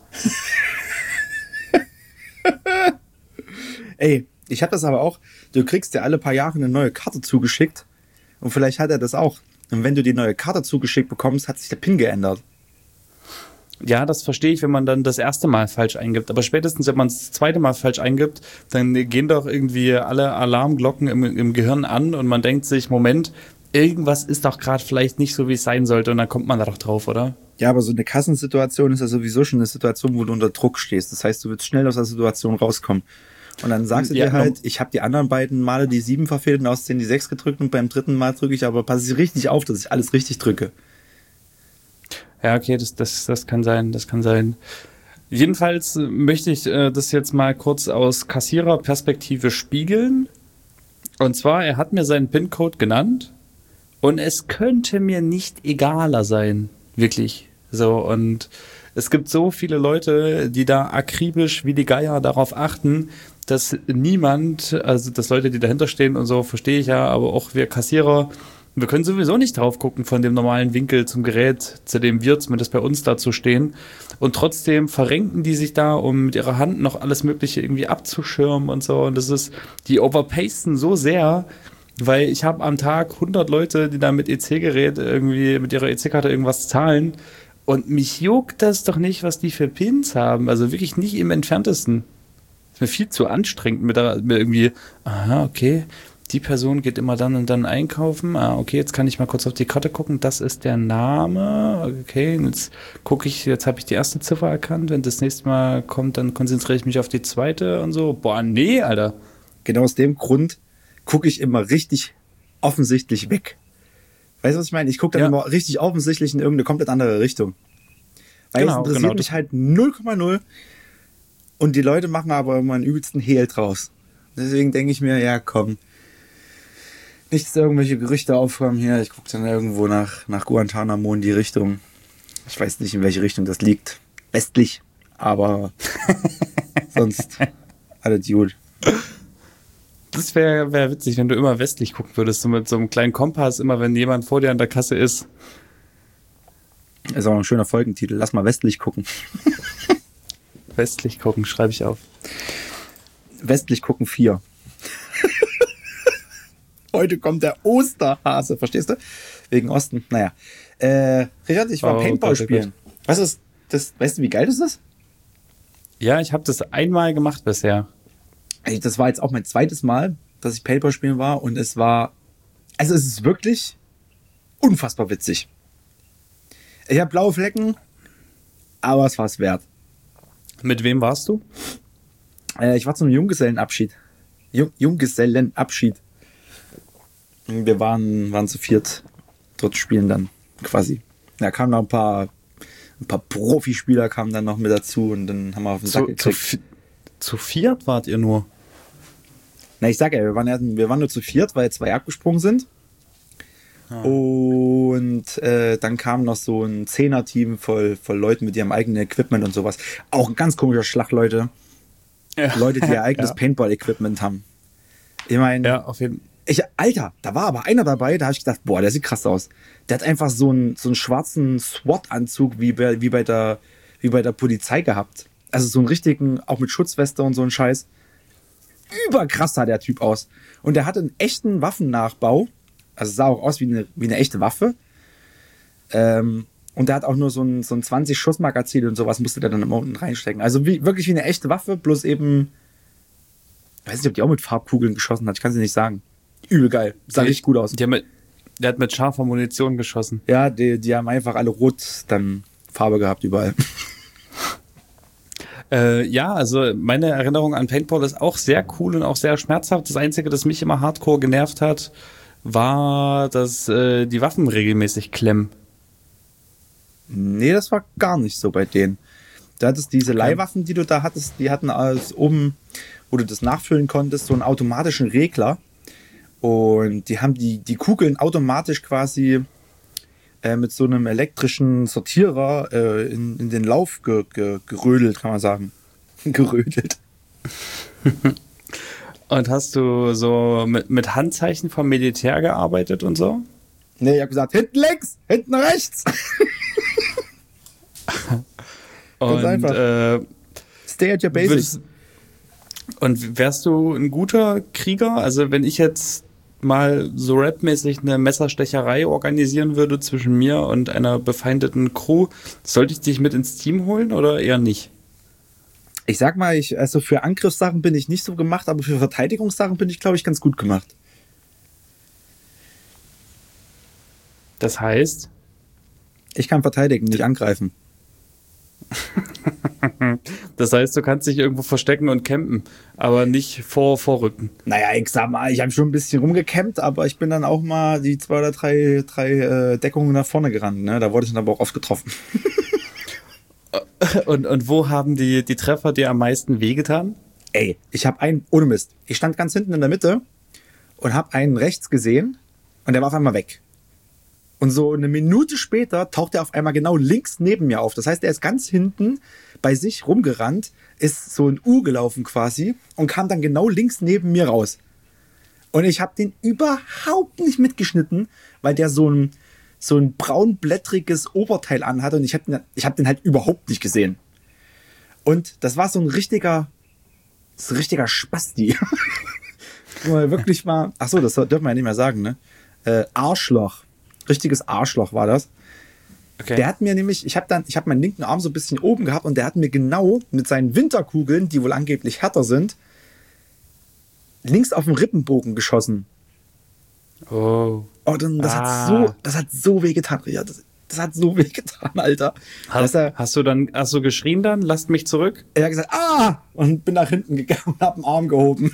Ey, ich habe das aber auch. Du kriegst ja alle paar Jahre eine neue Karte zugeschickt. Und vielleicht hat er das auch. Und wenn du die neue Karte zugeschickt bekommst, hat sich der PIN geändert. Ja, das verstehe ich, wenn man dann das erste Mal falsch eingibt. Aber spätestens, wenn man das zweite Mal falsch eingibt, dann gehen doch irgendwie alle Alarmglocken im Gehirn an und man denkt sich, Moment, irgendwas ist doch gerade vielleicht nicht so, wie es sein sollte. Und dann kommt man da doch drauf, oder? Ja, aber so eine Kassensituation ist ja sowieso schon eine Situation, wo du unter Druck stehst. Das heißt, du willst schnell aus der Situation rauskommen. Und dann sagst du dir halt, ich habe die anderen beiden Male die 7 verfehlt und aus denen die 6 gedrückt und beim dritten Mal drücke ich, aber passe ich richtig auf, dass ich alles richtig drücke. Ja, okay, das kann sein, das kann sein. Jedenfalls möchte ich das jetzt mal kurz aus Kassiererperspektive spiegeln. Und zwar, er hat mir seinen PIN-Code genannt und es könnte mir nicht egaler sein, wirklich. So, und Es gibt so viele Leute, die da akribisch wie die Geier darauf achten, dass niemand, also dass Leute, die dahinter stehen und so, verstehe ich ja, aber auch wir Kassierer, wir können sowieso nicht drauf gucken von dem normalen Winkel zum Gerät, zu dem wir zumindest bei uns dazu stehen. Und trotzdem verrenken die sich da, um mit ihrer Hand noch alles Mögliche irgendwie abzuschirmen und so. Und das ist, die overpacen so sehr, weil ich habe am Tag 100 Leute, die da mit EC-Gerät irgendwie, mit ihrer EC-Karte irgendwas zahlen. Und mich juckt das doch nicht, was die für Pins haben. Also wirklich nicht im Entferntesten. Ist mir viel zu anstrengend mit irgendwie, aha, okay, die Person geht immer dann und dann einkaufen. Ah, okay, jetzt kann ich mal kurz auf die Karte gucken. Das ist der Name. Okay, jetzt gucke ich, jetzt habe ich die erste Ziffer erkannt. Wenn das nächste Mal kommt, dann konzentriere ich mich auf die zweite und so. Boah, nee, Alter. Genau aus dem Grund gucke ich immer richtig offensichtlich weg. Weißt du, was ich meine? Ich gucke dann immer richtig offensichtlich in irgendeine komplett andere Richtung. Weil es interessiert mich halt 0,0. Und die Leute machen aber immer einen übelsten Hehl draus. Deswegen denke ich mir, ja komm, nicht, dass irgendwelche Gerüchte aufkommen hier. Ich gucke dann irgendwo nach Guantanamo in die Richtung. Ich weiß nicht, in welche Richtung das liegt. Westlich, aber sonst alles gut. Das wäre witzig, wenn du immer westlich gucken würdest, so mit so einem kleinen Kompass, immer wenn jemand vor dir an der Kasse ist. Ist auch ein schöner Folgentitel. Lass mal westlich gucken. Westlich gucken, schreibe ich auf. Westlich gucken 4. Heute kommt der Osterhase, verstehst du? Wegen Osten. Naja. Richard, ich war Paintball spielen. Was ist das? Weißt du, wie geil das ist? Ja, ich habe das einmal gemacht bisher. Das war jetzt auch mein zweites Mal, dass ich Paintball spielen war. Und es ist wirklich unfassbar witzig. Ich habe blaue Flecken, aber es war es wert. Mit wem warst du? Ich war zum Junggesellenabschied. Junggesellenabschied. Wir waren zu viert dort spielen dann quasi. Da kamen noch ein paar Profispieler kamen dann noch mit dazu und dann haben wir auf den Sack gekriegt. Zu viert wart ihr nur? Na, ich sag ja, wir waren nur zu viert, weil 2 abgesprungen sind. Ah. Und dann kam noch so ein 10er-Team voll Leuten mit ihrem eigenen Equipment und sowas. Auch ein ganz komischer Schlag, Leute. Ja. Leute, die ihr eigenes Paintball-Equipment haben. Ich meine, ja, auf jeden Fall. Alter, da war aber einer dabei, da habe ich gedacht, boah, der sieht krass aus. Der hat einfach so einen schwarzen SWAT-Anzug wie bei der Polizei gehabt. Also so einen richtigen, auch mit Schutzweste und so ein Scheiß. Überkrass sah der Typ aus. Und der hatte einen echten Waffennachbau. Also sah auch aus wie eine echte Waffe. Und der hat auch nur so ein 20-Schuss-Magazin und sowas musste der dann immer unten reinstecken. Also wirklich wie eine echte Waffe, bloß eben, weiß nicht, ob die auch mit Farbkugeln geschossen hat, ich kann es nicht sagen. Übel geil, sah richtig gut aus. Der hat mit scharfer Munition geschossen. Ja, die haben einfach alle rot dann Farbe gehabt überall. Ja, also meine Erinnerung an Paintball ist auch sehr cool und auch sehr schmerzhaft. Das Einzige, das mich immer hardcore genervt hat, war, dass die Waffen regelmäßig klemmen. Nee, das war gar nicht so bei denen. Du hattest diese Leihwaffen, die du da hattest, die hatten als oben, wo du das nachfüllen konntest, so einen automatischen Regler. Und die haben die Kugeln automatisch quasi mit so einem elektrischen Sortierer in den Lauf gerödelt, kann man sagen. Gerödelt. Und hast du so mit Handzeichen vom Militär gearbeitet und so? Nee, ich habe gesagt, hinten links, hinten rechts. Ganz einfach. Stay at your basics. Und wärst du ein guter Krieger? Also wenn ich jetzt mal so rapmäßig eine Messerstecherei organisieren würde zwischen mir und einer befeindeten Crew, sollte ich dich mit ins Team holen oder eher nicht? Ich sag mal, also für Angriffssachen bin ich nicht so gemacht, aber für Verteidigungssachen bin ich, glaube ich, ganz gut gemacht. Das heißt? Ich kann verteidigen, nicht angreifen. Das heißt, du kannst dich irgendwo verstecken und campen, aber nicht vorrücken. Naja, ich sag mal, ich habe schon ein bisschen rumgecampt, aber ich bin dann auch mal die 2 oder 3 Deckungen nach vorne gerannt. Ne? Da wurde ich dann aber auch oft getroffen. Und wo haben die Treffer dir am meisten wehgetan? Ey, ich habe einen, ohne Mist, ich stand ganz hinten in der Mitte und habe einen rechts gesehen und der war auf einmal weg. Und so eine Minute später taucht er auf einmal genau links neben mir auf. Das heißt, er ist ganz hinten bei sich rumgerannt, ist so ein U gelaufen quasi und kam dann genau links neben mir raus. Und ich habe den überhaupt nicht mitgeschnitten, weil der so ein braunblättriges Oberteil anhatte und ich hab den halt überhaupt nicht gesehen. Und das war so ein richtiger Spasti. Wirklich mal, ach so, das dürfen wir ja nicht mehr sagen, ne? Arschloch. Richtiges Arschloch war das. Okay. Der hat mir nämlich, ich habe meinen linken Arm so ein bisschen oben gehabt und der hat mir genau mit seinen Winterkugeln, die wohl angeblich härter sind, links auf den Rippenbogen geschossen. Oh. Oh, das hat so weh getan. Ja, das hat so weh getan, Alter. Hast du geschrien dann? Lasst mich zurück? Er hat gesagt, und bin nach hinten gegangen und hab den Arm gehoben.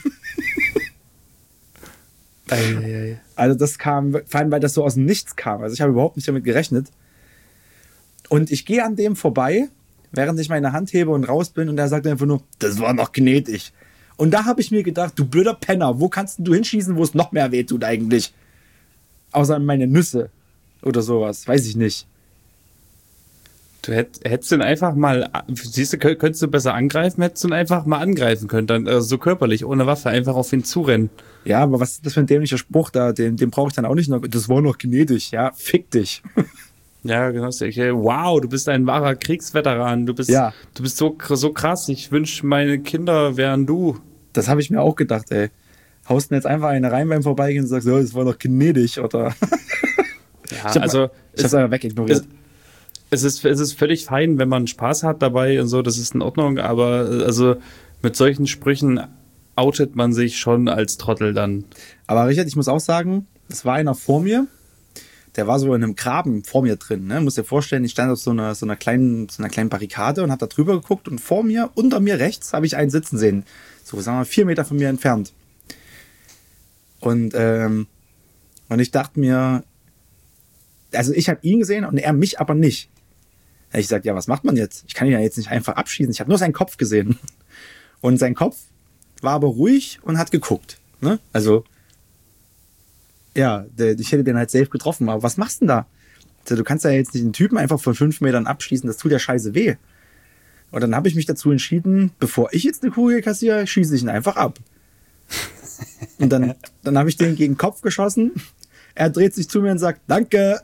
Also das kam, vor allem, weil das so aus dem Nichts kam. Also ich habe überhaupt nicht damit gerechnet. Und ich gehe an dem vorbei, während ich meine Hand hebe und raus bin und er sagt einfach nur, das war noch gnädig. Und da habe ich mir gedacht, du blöder Penner, wo kannst du hinschießen, wo es noch mehr wehtut eigentlich? Außer meine Nüsse oder sowas, weiß ich nicht. Du hättest den einfach mal, siehst du, könntest du besser angreifen, hättest du ihn einfach mal angreifen können, dann so körperlich, ohne Waffe, einfach auf ihn zurennen. Ja, aber was ist das für ein dämlicher Spruch da, den brauche ich dann auch nicht noch, das war noch gnädig, ja, fick dich. Ja, genau. Wow, du bist ein wahrer Kriegsveteran, du bist so krass, ich wünsche, meine Kinder wären du. Das habe ich mir auch gedacht, ey. Haust du jetzt einfach eine rein beim Vorbeigehen und sagst, oh, das war doch gnädig, oder? Ja, ich hab's einfach wegignoriert. Es ist völlig fein, wenn man Spaß hat dabei und so, das ist in Ordnung, aber also mit solchen Sprüchen outet man sich schon als Trottel dann. Aber Richard, ich muss auch sagen, es war einer vor mir, der war so in einem Graben vor mir drin. Ne? Du musst dir vorstellen, ich stand auf so einer kleinen Barrikade und habe da drüber geguckt und vor mir, unter mir rechts, habe ich einen sitzen sehen. So, sagen wir 4 Meter von mir entfernt. Und ich dachte mir, also ich habe ihn gesehen und er mich aber nicht. Ich sagte, ja, was macht man jetzt? Ich kann ihn ja jetzt nicht einfach abschießen. Ich habe nur seinen Kopf gesehen. Und sein Kopf war aber ruhig und hat geguckt. Ne? Also, ja, ich hätte den halt safe getroffen. Aber was machst du denn da? Also, du kannst ja jetzt nicht einen Typen einfach von 5 Metern abschießen. Das tut ja scheiße weh. Und dann habe ich mich dazu entschieden, bevor ich jetzt eine Kugel kassiere, schieße ich ihn einfach ab. Und dann habe ich den gegen den Kopf geschossen. Er dreht sich zu mir und sagt, danke.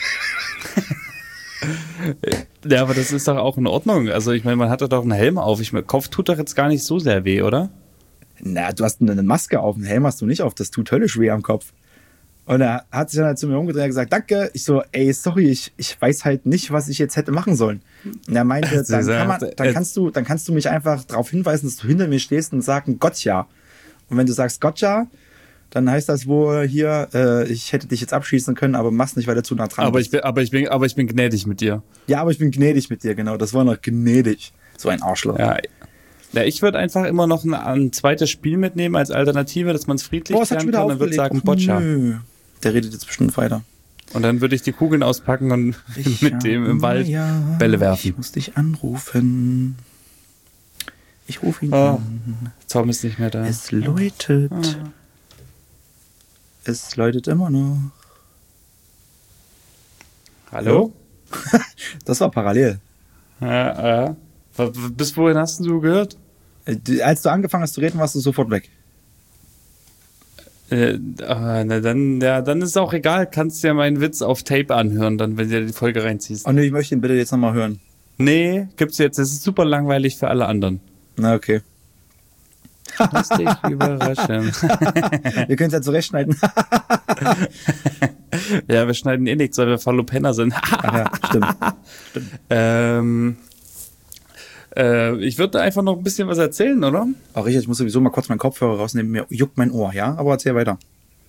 Ja, aber das ist doch auch in Ordnung. Also ich meine, man hat doch einen Helm auf. Kopf tut doch jetzt gar nicht so sehr weh, oder? Na, du hast eine Maske auf, einen Helm hast du nicht auf. Das tut höllisch weh am Kopf. Und er hat sich dann halt zu mir umgedreht und gesagt, danke. Ich so, ey, sorry, ich weiß halt nicht, was ich jetzt hätte machen sollen. Und er meinte, dann kannst du mich einfach darauf hinweisen, dass du hinter mir stehst und sagen, Gotcha. Und wenn du sagst Gotcha, dann heißt das wohl hier, ich hätte dich jetzt abschießen können, aber mach's nicht, weil du zu nah dran bist. Aber ich bin gnädig mit dir. Ja, aber ich bin gnädig mit dir, genau. Das war noch gnädig. So ein Arschloch. Ja, ich würde einfach immer noch ein zweites Spiel mitnehmen als Alternative, dass man es friedlich lernen kann. Dann würde ich sagen, Boccia. Der redet jetzt bestimmt weiter. Und dann würde ich die Kugeln auspacken und mit dem im Wald Bälle werfen. Ich muss dich anrufen. Ich rufe ihn an. Tom ist nicht mehr da. Es läutet. Es läutet immer noch. Hallo? Das war parallel. Ja. Bis wohin hast du gehört? Als du angefangen hast zu reden, warst du sofort weg. Dann ist auch egal. Kannst dir meinen Witz auf Tape anhören, dann, wenn du die Folge reinziehst. Oh nee, ich möchte ihn bitte jetzt nochmal hören. Nee, gibt's jetzt. Das ist super langweilig für alle anderen. Na, okay. Lass dich überraschen. Wir können es ja zurechtschneiden. Ja, wir schneiden eh nichts, weil wir voll Penner sind. Ja, stimmt. Ich würde einfach noch ein bisschen was erzählen, oder? Ach, Richard, ich muss sowieso mal kurz meinen Kopfhörer rausnehmen. Mir juckt mein Ohr, ja? Aber erzähl weiter.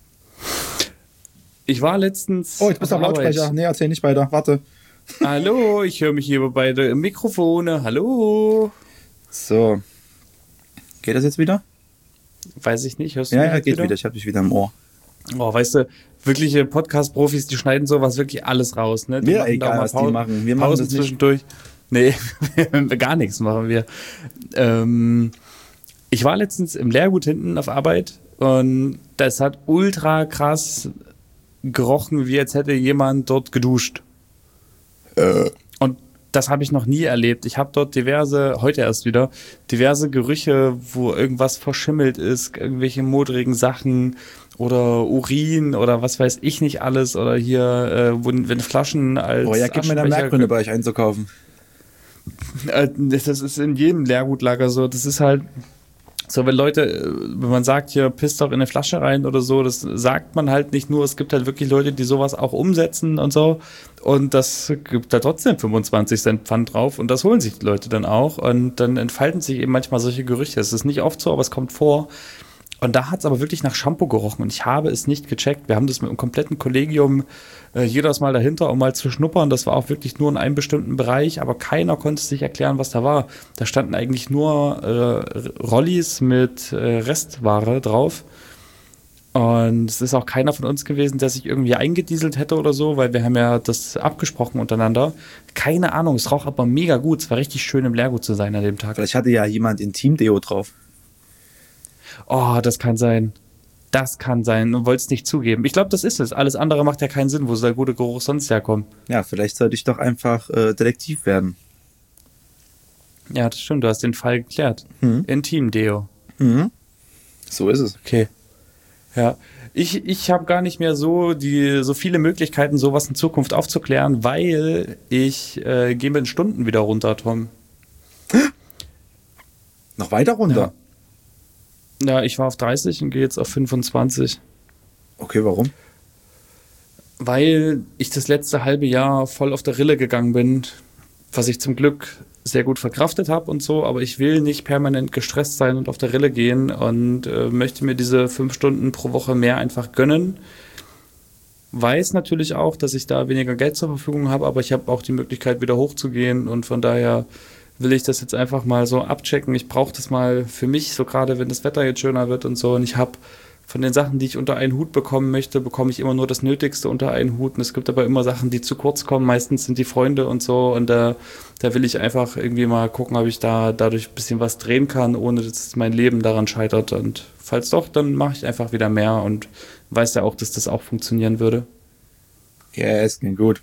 Ich war letztens... Oh, jetzt bist du am Lautsprecher. Nee, erzähl nicht weiter. Warte. Hallo, ich höre mich hier über beide Mikrofone. Hallo. So. Geht das jetzt wieder? Weiß ich nicht. Hörst du mich geht wieder. Ich habe dich wieder im Ohr. Oh, weißt du, wirkliche Podcast-Profis, die schneiden sowas wirklich alles raus. Ne? Mir egal, was die machen. Wir machen das zwischendurch. Nee, gar nichts machen wir. Ich war letztens im Lehrgut hinten auf Arbeit und das hat ultra krass gerochen, wie als hätte jemand dort geduscht. Und das habe ich noch nie erlebt. Ich habe dort heute erst wieder, diverse Gerüche, wo irgendwas verschimmelt ist, irgendwelche modrigen Sachen oder Urin oder was weiß ich nicht alles. Oder hier, wenn Flaschen als ja, gib mir da Merkgründe bei euch einzukaufen. Das ist in jedem Leergutlager so. Das ist halt so, wenn man sagt, hier, pisst doch in eine Flasche rein oder so, das sagt man halt nicht nur. Es gibt halt wirklich Leute, die sowas auch umsetzen und so. Und das gibt da trotzdem 25 Cent Pfand drauf. Und das holen sich die Leute dann auch. Und dann entfalten sich eben manchmal solche Gerüche. Es ist nicht oft so, aber es kommt vor. Und da hat es aber wirklich nach Shampoo gerochen. Und ich habe es nicht gecheckt. Wir haben das mit einem kompletten Kollegium jedes Mal dahinter, um mal zu schnuppern. Das war auch wirklich nur in einem bestimmten Bereich, aber keiner konnte sich erklären, was da war. Da standen eigentlich nur Rollis mit Restware drauf. Und es ist auch keiner von uns gewesen, der sich irgendwie eingedieselt hätte oder so, weil wir haben ja das abgesprochen untereinander. Keine Ahnung, es roch aber mega gut. Es war richtig schön, im Leergut zu sein an dem Tag. Vielleicht hatte ja jemand Intim-Deo drauf. Oh, das kann sein. Das kann sein und wollte es nicht zugeben. Ich glaube, das ist es. Alles andere macht ja keinen Sinn, wo soll der gute Geruch sonst herkommen. Ja, vielleicht sollte ich doch einfach Detektiv werden. Ja, das stimmt. Du hast den Fall geklärt. Intim-Deo. So ist es. Okay. Ja. Ich habe gar nicht mehr so viele Möglichkeiten, sowas in Zukunft aufzuklären, weil ich gehe mit den Stunden wieder runter, Tom. Noch weiter runter? Ja, ich war auf 30 und gehe jetzt auf 25. Okay, warum? Weil ich das letzte halbe Jahr voll auf der Rille gegangen bin, was ich zum Glück sehr gut verkraftet habe und so, aber ich will nicht permanent gestresst sein und auf der Rille gehen und möchte mir diese 5 Stunden pro Woche mehr einfach gönnen. Weiß natürlich auch, dass ich da weniger Geld zur Verfügung habe, aber ich habe auch die Möglichkeit, wieder hochzugehen und von daher will ich das jetzt einfach mal so abchecken. Ich brauche das mal für mich, so gerade wenn das Wetter jetzt schöner wird und so. Und ich habe von den Sachen, die ich unter einen Hut bekommen möchte, bekomme ich immer nur das Nötigste unter einen Hut. Und es gibt aber immer Sachen, die zu kurz kommen. Meistens sind die Freunde und so. Und da will ich einfach irgendwie mal gucken, ob ich da dadurch ein bisschen was drehen kann, ohne dass mein Leben daran scheitert. Und falls doch, dann mache ich einfach wieder mehr und weiß ja auch, dass das auch funktionieren würde. Ja, es klingt gut.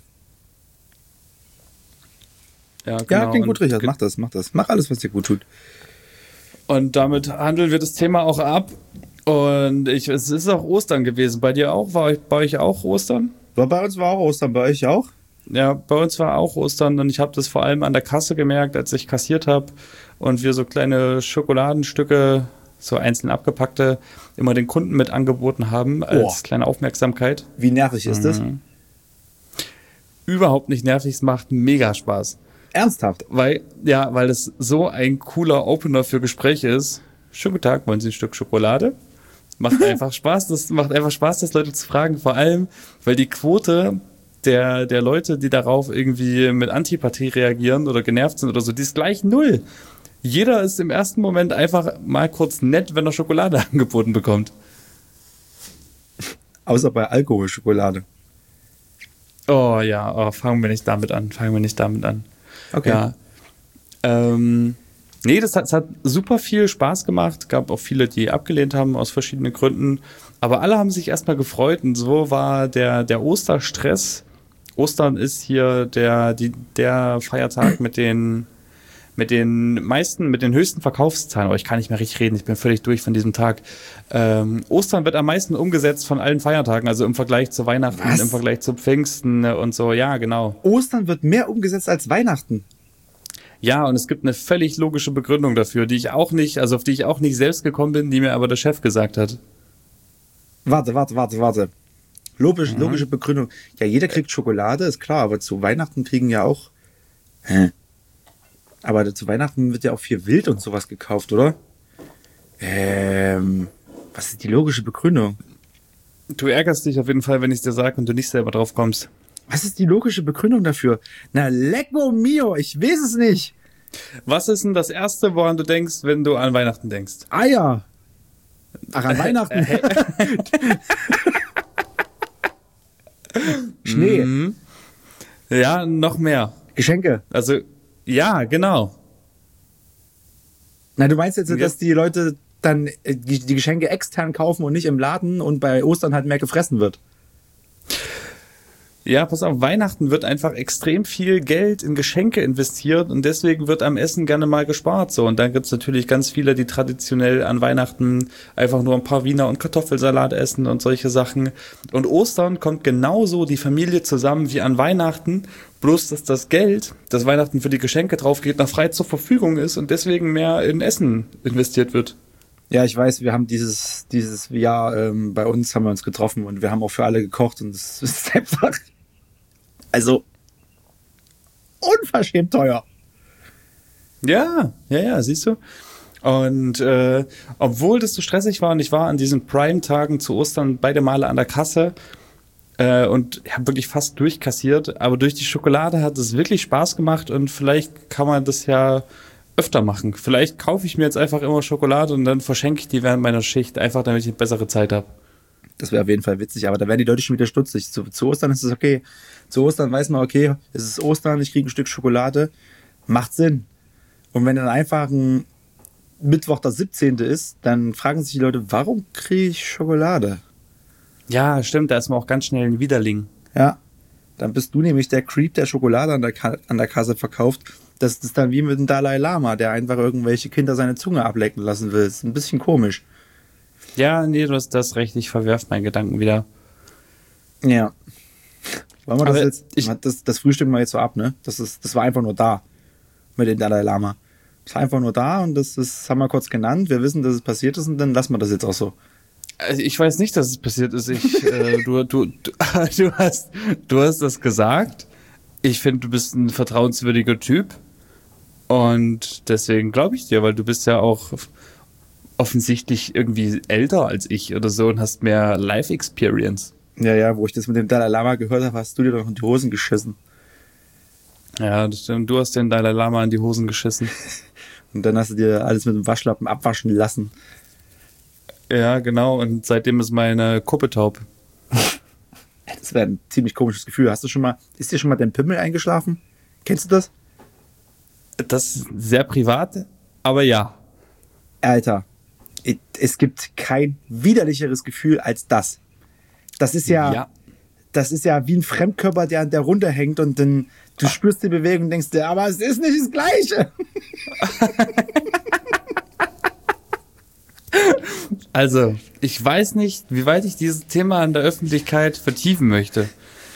Ja, genau. Ja, klingt gut, Richard. Mach das. Mach alles, was dir gut tut. Und damit handeln wir das Thema auch ab. Und es ist auch Ostern gewesen. Bei dir auch? War bei euch auch Ostern? Bei uns war auch Ostern. Bei euch auch? Ja, bei uns war auch Ostern. Und ich habe das vor allem an der Kasse gemerkt, als ich kassiert habe und wir so kleine Schokoladenstücke, so einzeln abgepackte, immer den Kunden mit angeboten haben als kleine Aufmerksamkeit. Wie nervig ist das? Überhaupt nicht nervig. Es macht mega Spaß. Ernsthaft? Weil es so ein cooler Opener für Gespräche ist. Schönen guten Tag, wollen Sie ein Stück Schokolade? Macht einfach Spaß. Das macht einfach Spaß, das Leute zu fragen. Vor allem, weil die Quote der Leute, die darauf irgendwie mit Antipathie reagieren oder genervt sind oder so, die ist gleich 0. Jeder ist im ersten Moment einfach mal kurz nett, wenn er Schokolade angeboten bekommt. Außer bei Alkoholschokolade. Oh ja, fangen wir nicht damit an. Okay. Ja. Nee, das hat super viel Spaß gemacht. Gab auch viele, die abgelehnt haben aus verschiedenen Gründen. Aber alle haben sich erstmal gefreut und so war der Osterstress. Ostern ist hier der Feiertag mit den höchsten Verkaufszahlen. Oh, ich kann nicht mehr richtig reden, ich bin völlig durch von diesem Tag. Ostern wird am meisten umgesetzt von allen Feiertagen, also im Vergleich zu Weihnachten, im Vergleich zu Pfingsten und so, ja, genau. Ostern wird mehr umgesetzt als Weihnachten? Ja, und es gibt eine völlig logische Begründung dafür, auf die ich auch nicht selbst gekommen bin, die mir aber der Chef gesagt hat. Warte. Logische Begründung. Ja, jeder kriegt Schokolade, ist klar, aber zu Weihnachten kriegen ja auch... Aber zu Weihnachten wird ja auch viel Wild und sowas gekauft, oder? Was ist die logische Begründung? Du ärgerst dich auf jeden Fall, wenn ich dir sage und du nicht selber drauf kommst. Was ist die logische Begründung dafür? Na, lecco mio, ich weiß es nicht. Was ist denn das Erste, woran du denkst, wenn du an Weihnachten denkst? Eier. Ach, an Weihnachten. Schnee. Ja, noch mehr. Geschenke. Also, ja, genau. Na, du meinst jetzt, dass die Leute dann die Geschenke extern kaufen und nicht im Laden und bei Ostern halt mehr gefressen wird? Ja, pass auf, Weihnachten wird einfach extrem viel Geld in Geschenke investiert und deswegen wird am Essen gerne mal gespart. So, und dann gibt's natürlich ganz viele, die traditionell an Weihnachten einfach nur ein paar Wiener und Kartoffelsalat essen und solche Sachen. Und Ostern kommt genauso die Familie zusammen wie an Weihnachten, bloß dass das Geld, das Weihnachten für die Geschenke drauf geht, noch frei zur Verfügung ist und deswegen mehr in Essen investiert wird. Ja, ich weiß, wir haben dieses Jahr bei uns haben wir uns getroffen und wir haben auch für alle gekocht und es ist einfach, also unverschämt teuer. Ja, siehst du. Und obwohl das so stressig war und ich war an diesen Prime-Tagen zu Ostern beide Male an der Kasse und habe wirklich fast durchkassiert, aber durch die Schokolade hat es wirklich Spaß gemacht und vielleicht kann man das ja öfter machen. Vielleicht kaufe ich mir jetzt einfach immer Schokolade und dann verschenke ich die während meiner Schicht, einfach damit ich eine bessere Zeit habe. Das wäre auf jeden Fall witzig, aber da werden die Leute schon wieder stutzig. Zu Ostern ist es okay. Zu Ostern weiß man, okay, es ist Ostern, ich kriege ein Stück Schokolade. Macht Sinn. Und wenn dann einfach ein Mittwoch der 17. ist, dann fragen sich die Leute, warum kriege ich Schokolade? Ja, stimmt, da ist man auch ganz schnell ein Widerling. Ja, dann bist du nämlich der Creep, der Schokolade an der Kasse verkauft. Das ist dann wie mit dem Dalai Lama, der einfach irgendwelche Kinder seine Zunge ablecken lassen will. Das ist ein bisschen komisch. Ja, nee, du hast das recht, ich verwerf meinen Gedanken wieder. Ja. Wollen wir Aber das jetzt, das frühstücken wir jetzt so ab, ne? Das war einfach nur da. Mit dem Dalai Lama. Das war einfach nur da und das haben wir kurz genannt. Wir wissen, dass es passiert ist und dann lassen wir das jetzt auch so. Also ich weiß nicht, dass es passiert ist. Du hast das gesagt. Ich finde, du bist ein vertrauenswürdiger Typ. Und deswegen glaube ich dir, weil du bist ja auch offensichtlich irgendwie älter als ich oder so und hast mehr Life-Experience. Ja, wo ich das mit dem Dalai Lama gehört habe, hast du dir doch in die Hosen geschissen. Ja, das stimmt. Du hast den Dalai Lama in die Hosen geschissen. Und dann hast du dir alles mit dem Waschlappen abwaschen lassen. Ja, genau. Und seitdem ist meine Kuppe taub. Das wäre ein ziemlich komisches Gefühl. Ist dir schon mal dein Pimmel eingeschlafen? Kennst du das? Das ist sehr privat, aber ja. Alter, es gibt kein widerlicheres Gefühl als das. Das ist ja wie ein Fremdkörper, der an der Runde hängt und dann du spürst die Bewegung und denkst dir, aber es ist nicht das Gleiche. Also, ich weiß nicht, wie weit ich dieses Thema in der Öffentlichkeit vertiefen möchte.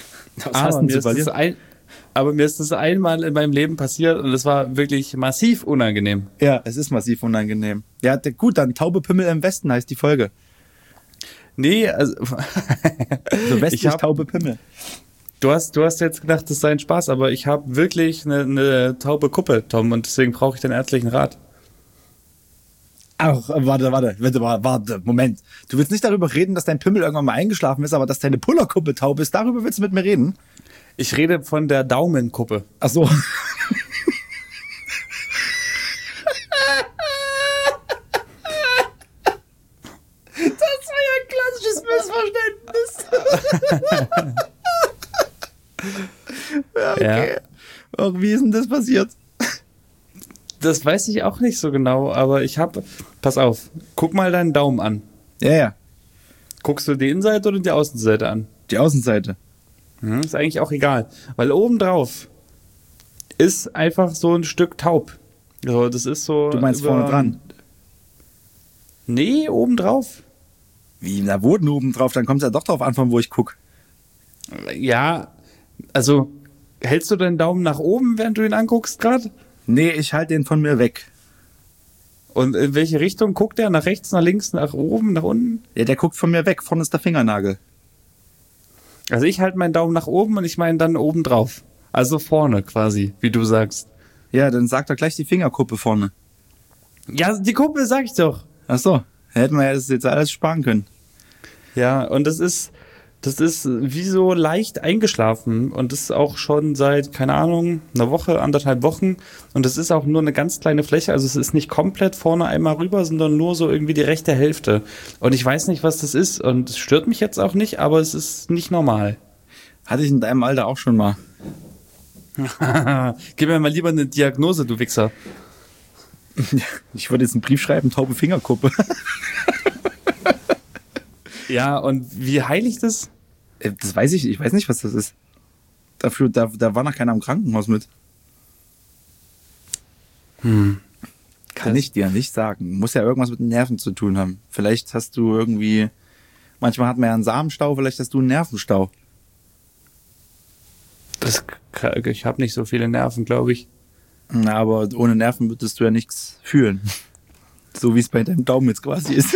Aber mir ist das einmal in meinem Leben passiert und es war wirklich massiv unangenehm. Ja, es ist massiv unangenehm. Ja, gut, dann Taube Pimmel im Westen heißt die Folge. Nee, also so westlich taube Pimmel. Du hast jetzt gedacht, das sei ein Spaß, aber ich habe wirklich eine taube Kuppe, Tom, und deswegen brauche ich den ärztlichen Rat. Ach, warte, Moment. Du willst nicht darüber reden, dass dein Pimmel irgendwann mal eingeschlafen ist, aber dass deine Pullerkuppe taub ist, darüber willst du mit mir reden? Ich rede von der Daumenkuppe. Ach so. Das war ja ein klassisches Missverständnis. Ja, okay. Ja. Oh, wie ist denn das passiert? Das weiß ich auch nicht so genau, aber pass auf, guck mal deinen Daumen an. Ja. Guckst du die Innenseite oder die Außenseite an? Die Außenseite. Ist eigentlich auch egal, weil obendrauf ist einfach so ein Stück taub. Also das ist so. Du meinst vorne dran? Nee, obendrauf. Wie, da wurden oben drauf? Dann kommt es ja doch drauf an, von wo ich gucke. Ja, also hältst du deinen Daumen nach oben, während du ihn anguckst gerade? Nee, ich halte den von mir weg. Und in welche Richtung guckt der? Nach rechts, nach links, nach oben, nach unten? Ja, der guckt von mir weg. Vorne ist der Fingernagel. Also ich halte meinen Daumen nach oben und ich meine dann oben drauf. Also vorne quasi, wie du sagst. Ja, dann sagt er gleich die Fingerkuppe vorne. Ja, die Kuppe sag ich doch. Ach so, hätten wir ja das jetzt alles sparen können. Ja, und das ist wie so leicht eingeschlafen und das ist auch schon seit, keine Ahnung, einer Woche, 1,5 Wochen und das ist auch nur eine ganz kleine Fläche, also es ist nicht komplett vorne einmal rüber, sondern nur so irgendwie die rechte Hälfte und ich weiß nicht, was das ist und es stört mich jetzt auch nicht, aber es ist nicht normal. Hatte ich in deinem Alter auch schon mal. Gib mir mal lieber eine Diagnose, du Wichser. Ich würde jetzt einen Brief schreiben, taube Fingerkuppe. Ja, und wie heile ich das? Das weiß ich weiß nicht, was das ist. Dafür, da war noch keiner im Krankenhaus mit. Kann ich dir nicht sagen. Muss ja irgendwas mit den Nerven zu tun haben. Vielleicht hast du irgendwie, manchmal hat man ja einen Samenstau, vielleicht hast du einen Nervenstau. Ich habe nicht so viele Nerven, glaube ich. Na, aber ohne Nerven würdest du ja nichts fühlen. So wie es bei deinem Daumen jetzt quasi ist.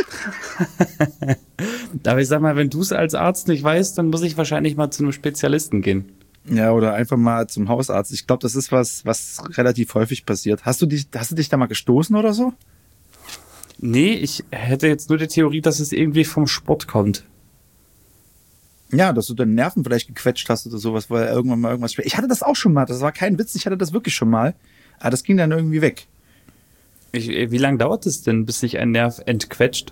Aber ich sag mal, wenn du es als Arzt nicht weißt, dann muss ich wahrscheinlich mal zu einem Spezialisten gehen. Ja, oder einfach mal zum Hausarzt. Ich glaube, das ist was relativ häufig passiert. Hast du dich da mal gestoßen oder so? Nee, ich hätte jetzt nur die Theorie, dass es irgendwie vom Sport kommt. Ja, dass du deine Nerven vielleicht gequetscht hast oder sowas, weil irgendwann mal irgendwas... Ich hatte das auch schon mal, das war kein Witz, ich hatte das wirklich schon mal. Aber das ging dann irgendwie weg. Wie lange dauert es denn, bis sich ein Nerv entquetscht?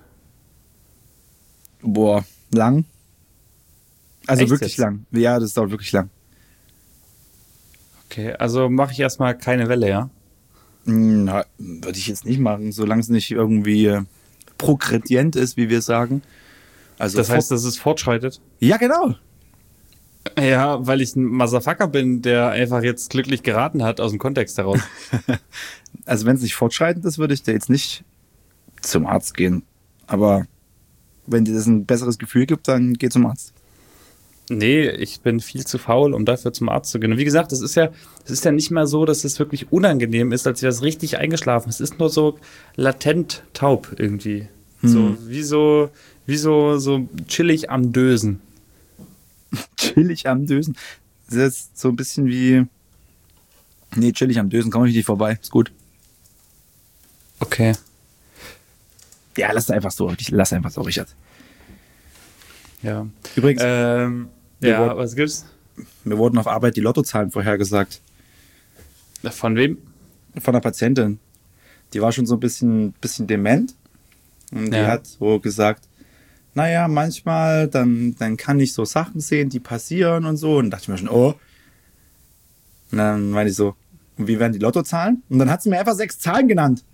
Boah, lang. Also Echt wirklich jetzt? lang. Ja, das dauert wirklich lang. Okay, also mache ich erstmal keine Welle, ja? Na, würde ich jetzt nicht machen, solange es nicht irgendwie progredient ist, wie wir sagen. Also Das heißt, dass es fortschreitet? ja, genau. Ja, weil ich ein Motherfucker bin, der einfach jetzt glücklich geraten hat aus dem Kontext heraus. Also wenn es nicht fortschreitend ist, würde ich da jetzt nicht zum Arzt gehen. Aber wenn dir das ein besseres Gefühl gibt, dann geh zum Arzt. Nee, ich bin viel zu faul, um dafür zum Arzt zu gehen. Und wie gesagt, es ist ja nicht mal so, dass es wirklich unangenehm ist, als wäre es richtig eingeschlafen. Es ist nur so latent taub irgendwie. So so chillig am Dösen. Chillig am Dösen. Das ist so ein bisschen wie... Nee, chillig am Dösen, komm ich nicht vorbei. Ist gut. Okay. Ja, lass einfach so, Richard. Ja. Übrigens, ja, was gibt's? mir wurden auf Arbeit die Lottozahlen vorhergesagt. Von wem? Von einer Patientin. Die war schon so ein bisschen dement. Und die Ja. hat so gesagt, naja, manchmal, dann kann ich so Sachen sehen, die passieren und so. Und dachte ich mir schon, oh. Und dann meine ich so, und wie werden die Lottozahlen? Und dann hat sie mir einfach 6 Zahlen genannt.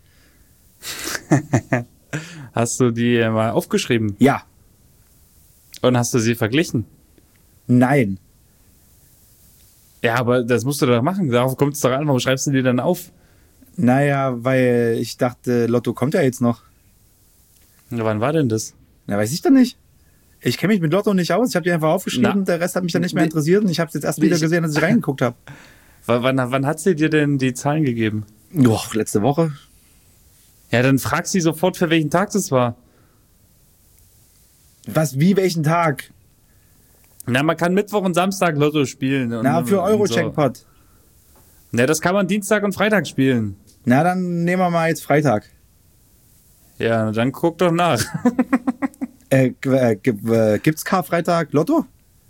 Hast du die mal aufgeschrieben? Ja, Und hast du sie verglichen? nein. Ja, aber das musst du doch machen. Darauf kommt es doch an. Warum schreibst du die dann auf? Naja, weil ich dachte, Lotto kommt ja jetzt noch. Ja, wann war denn das? Na, weiß ich doch nicht. Ich kenne mich mit Lotto nicht aus. Ich habe die einfach aufgeschrieben. Der Rest hat mich dann nicht mehr interessiert. Und ich habe es jetzt erst wieder gesehen, als ich reingeguckt habe. Wann hat sie dir denn die Zahlen gegeben? Doch, letzte Woche. Ja, dann frag sie sofort, für welchen Tag das war. Was, wie, welchen Tag? Na, man kann Mittwoch und Samstag Lotto spielen. Na, für Euro-Jackpot. So. Na, das kann man Dienstag und Freitag spielen. Na, dann nehmen wir mal jetzt Freitag. Ja, dann guck doch nach. Gibt's Karfreitag Lotto?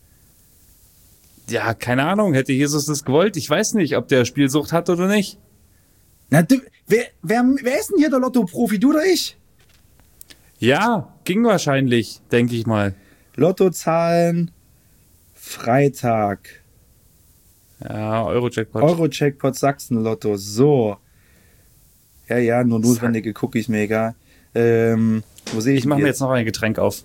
Ja, keine Ahnung. Hätte Jesus das gewollt? Ich weiß nicht, ob der Spielsucht hat oder nicht. Na, wer ist denn hier der Lotto-Profi? Du oder ich? Ja, ging wahrscheinlich, denke ich mal. Lottozahlen Freitag. Ja, Euro-Jackpot. Euro-Jackpot Sachsen-Lotto. So. Ja, nur notwendige Cookies, mir egal. Wo sehe ich Ich mache mir jetzt noch ein Getränk auf.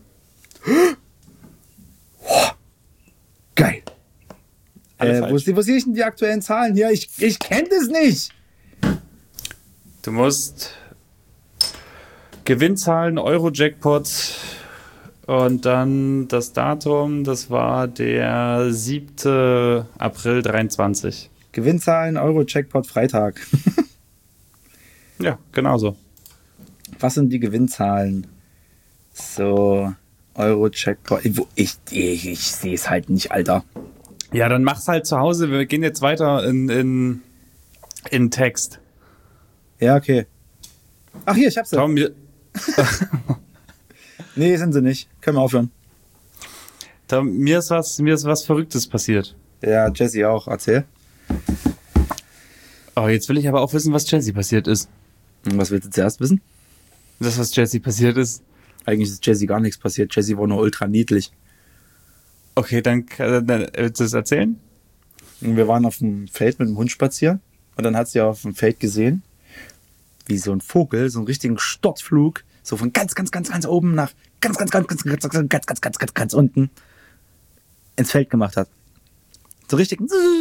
Geil. Alle Wo falsch. sehe ich denn die aktuellen Zahlen hier? Ich kenne das nicht. Du musst Gewinnzahlen, Euro-Jackpot und dann das Datum, das war der 7. April 23. Gewinnzahlen, Euro-Jackpot Freitag. Ja, genau so. Was sind die Gewinnzahlen? So, Euro-Jackpot. Ich sehe es halt nicht, Alter. Ja, dann mach's halt zu Hause. Wir gehen jetzt weiter in Text. Ja, okay. Ach, hier, ich hab's ja. Tom, Nee, sind sie nicht. Können wir aufhören. mir ist was Verrücktes passiert. Ja, Jesse auch. Erzähl. Oh, jetzt will ich aber auch wissen, was Jesse passiert ist. Und was willst du zuerst wissen? Das, was Jesse passiert ist. Eigentlich ist Jesse gar nichts passiert. Jesse war nur ultra niedlich. Okay, dann willst du es erzählen? Und wir waren auf dem Feld mit dem Hund spazieren. Und dann hat sie auf dem Feld gesehen, wie so ein Vogel, so einen richtigen Sturzflug, so von ganz oben nach ganz unten ins Feld gemacht hat. So richtig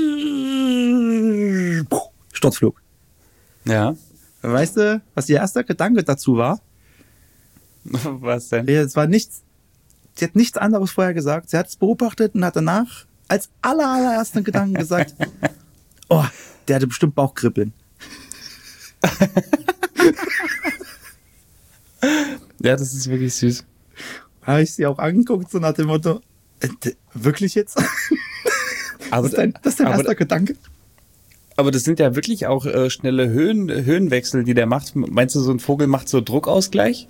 Sturzflug. Ja. Weißt du, was ihr erster Gedanke dazu war? Was denn? Es war nichts. Sie hat nichts anderes vorher gesagt. Sie hat es beobachtet und hat danach als allerersten Gedanken gesagt, oh, der hatte bestimmt Bauchkribbeln. Ja, das ist wirklich süß. Habe ich sie auch angeguckt, so nach dem Motto, wirklich jetzt? Aber, das ist dein erster Gedanke? Aber das sind ja wirklich auch schnelle Höhenwechsel, die der macht. Meinst du, so ein Vogel macht so Druckausgleich?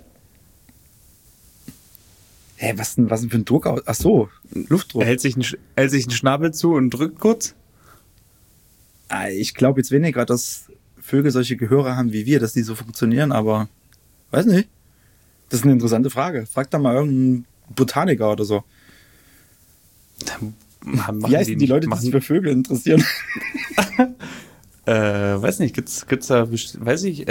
Hä, was denn für ein Druck? Ach so, Luftdruck. Er hält sich einen Schnabel zu und drückt kurz? Ich glaube jetzt weniger, dass Vögel solche Gehöre haben wie wir, dass die so funktionieren, aber weiß nicht. Das ist eine interessante Frage. Frag da mal irgendeinen Botaniker oder so. Wie heißen die Leute, die sich für Vögel interessieren? Weiß nicht, gibt's da, weiß ich,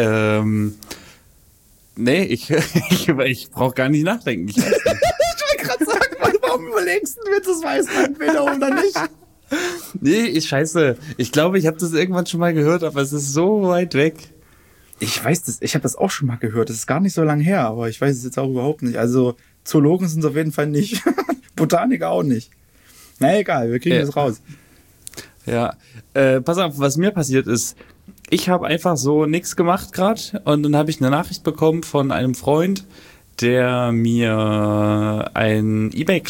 nee, ich brauche gar nicht nachdenken. Ich weiß nicht. Ich wollte gerade sagen, warum überlegst du jetzt, das weiß man entweder oder nicht? Nee, scheiße. Ich glaube, ich habe das irgendwann schon mal gehört, aber es ist so weit weg. Ich weiß das, ich habe das auch schon mal gehört. Das ist gar nicht so lange her, aber ich weiß es jetzt auch überhaupt nicht. Also Zoologen sind es auf jeden Fall nicht. Botaniker auch nicht. Na egal, wir kriegen das raus. Ja, pass auf, was mir passiert ist, ich habe einfach so nichts gemacht gerade und dann habe ich eine Nachricht bekommen von einem Freund, der mir ein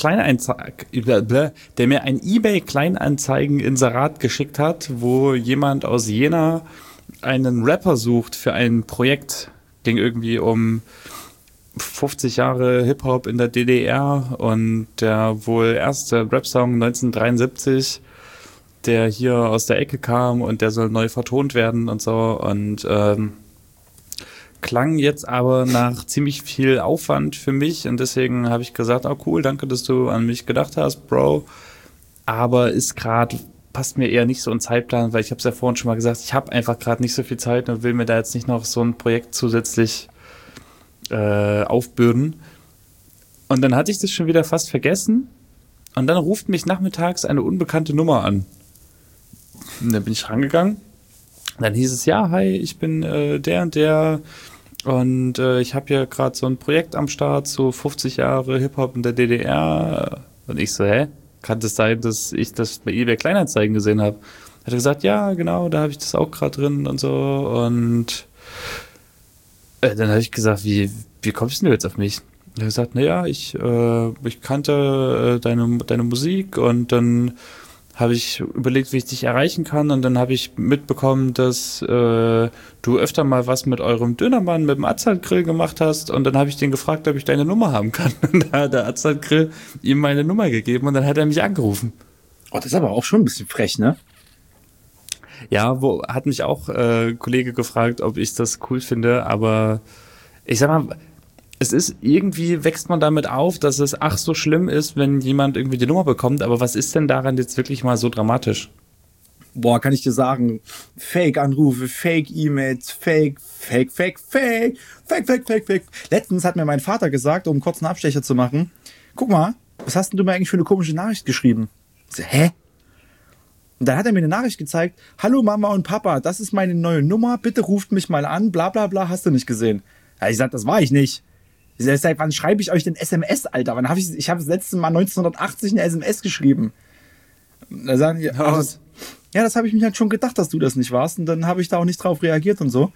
eBay-Kleinanzeigen-Inserat geschickt hat, wo jemand aus Jena einen Rapper sucht für ein Projekt. Ging irgendwie um 50 Jahre Hip-Hop in der DDR und der wohl erste Rap-Song 1973, der hier aus der Ecke kam und der soll neu vertont werden und so und klang jetzt aber nach ziemlich viel Aufwand für mich und deswegen habe ich gesagt, oh cool, danke, dass du an mich gedacht hast, Bro, aber passt mir eher nicht so in Zeitplan, weil ich habe es ja vorhin schon mal gesagt, ich habe einfach gerade nicht so viel Zeit und will mir da jetzt nicht noch so ein Projekt zusätzlich aufbürden. Und dann hatte ich das schon wieder fast vergessen und dann ruft mich nachmittags eine unbekannte Nummer an. Und dann bin ich rangegangen. Dann hieß es, ja, hi, ich bin der und der und ich habe hier gerade so ein Projekt am Start, so 50 Jahre Hip-Hop in der DDR. Und ich so, hä? Kann das sein, dass ich das bei eBay Kleinanzeigen gesehen habe? Hat er gesagt, ja, genau, da habe ich das auch gerade drin und so. Und dann habe ich gesagt, wie kommst du jetzt auf mich? Er hat gesagt, naja, ich kannte deine Musik und dann habe ich überlegt, wie ich dich erreichen kann und dann habe ich mitbekommen, dass du öfter mal was mit eurem Dönermann, mit dem Azad-Grill gemacht hast und dann habe ich den gefragt, ob ich deine Nummer haben kann und da hat der Azad-Grill ihm meine Nummer gegeben und dann hat er mich angerufen. Oh, das ist aber auch schon ein bisschen frech, ne? Ja, hat mich auch Kollege gefragt, ob ich das cool finde, aber ich sag mal, es ist irgendwie, wächst man damit auf, dass es ach so schlimm ist, wenn jemand irgendwie die Nummer bekommt, aber was ist denn daran jetzt wirklich mal so dramatisch? Boah, kann ich dir sagen, Fake-Anrufe, Fake-E-Mails, Fake. Letztens hat mir mein Vater gesagt, um einen kurzen Abstecher zu machen, guck mal, was hast denn du mir eigentlich für eine komische Nachricht geschrieben? Ich so, hä? Und dann hat er mir eine Nachricht gezeigt, hallo Mama und Papa, das ist meine neue Nummer, bitte ruft mich mal an, bla bla bla, hast du nicht gesehen? Ja, ich sag, das war ich nicht. Seit wann schreibe ich euch denn SMS, Alter? Wann habe ich habe das letzte Mal 1980 eine SMS geschrieben. Da sagen die, das habe ich mir halt schon gedacht, dass du das nicht warst. Und dann habe ich da auch nicht drauf reagiert und so.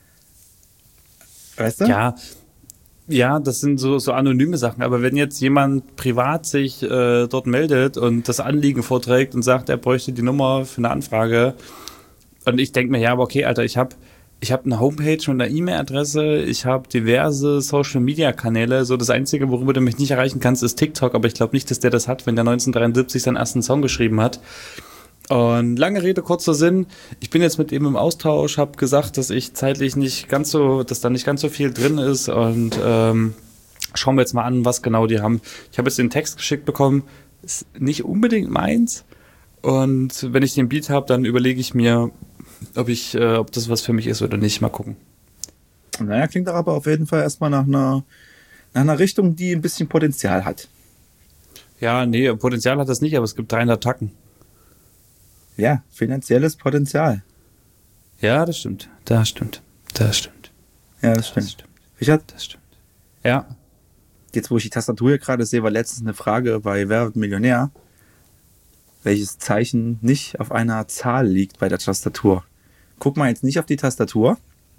Weißt du? Ja, das sind so anonyme Sachen. Aber wenn jetzt jemand privat sich dort meldet und das Anliegen vorträgt und sagt, er bräuchte die Nummer für eine Anfrage und ich denke mir, ja, aber okay, Alter, ich habe eine Homepage und eine E-Mail-Adresse, ich habe diverse Social-Media-Kanäle, so das Einzige, worüber du mich nicht erreichen kannst, ist TikTok, aber ich glaube nicht, dass der das hat, wenn der 1973 seinen ersten Song geschrieben hat. Und lange Rede, kurzer Sinn, ich bin jetzt mit ihm im Austausch, habe gesagt, dass ich zeitlich dass da nicht ganz so viel drin ist und schauen wir jetzt mal an, was genau die haben. Ich habe jetzt den Text geschickt bekommen, ist nicht unbedingt meins und wenn ich den Beat habe, dann überlege ich mir, ob das was für mich ist oder nicht. Mal gucken. Naja, klingt doch aber auf jeden Fall erstmal nach einer Richtung, die ein bisschen Potenzial hat. Ja, nee, Potenzial hat das nicht, aber es gibt 300 Tacken. Ja, finanzielles Potenzial. Ja, das stimmt. Das stimmt. Das stimmt. Ja, das stimmt. Richard? Das stimmt. Ja. Jetzt, wo ich die Tastatur hier gerade sehe, war letztens eine Frage bei Wer wird Millionär, welches Zeichen nicht auf einer Zahl liegt bei der Tastatur. Guck mal jetzt nicht auf die Tastatur.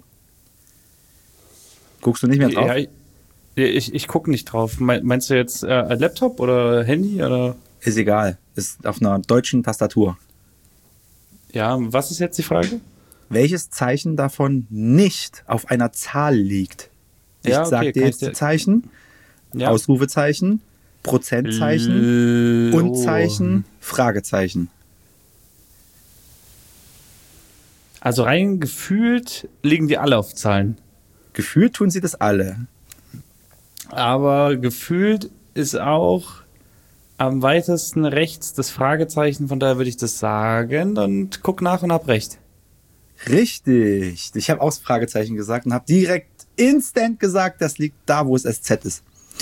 Guckst du nicht mehr drauf? Ja, ich gucke nicht drauf. Meinst du jetzt Laptop oder Handy? Oder? Ist egal. Ist auf einer deutschen Tastatur. Ja, was ist jetzt die Frage? Welches Zeichen davon nicht auf einer Zahl liegt? Ich sag dir jetzt die Zeichen. Ja. Ausrufezeichen, Prozentzeichen, Undzeichen, Fragezeichen. Also rein gefühlt liegen die alle auf Zahlen. Gefühlt tun sie das alle. Aber gefühlt ist auch am weitesten rechts das Fragezeichen, von daher würde ich das sagen und guck nach und hab recht. Richtig. Ich habe auch das Fragezeichen gesagt und habe direkt instant gesagt, das liegt da, wo es SZ ist.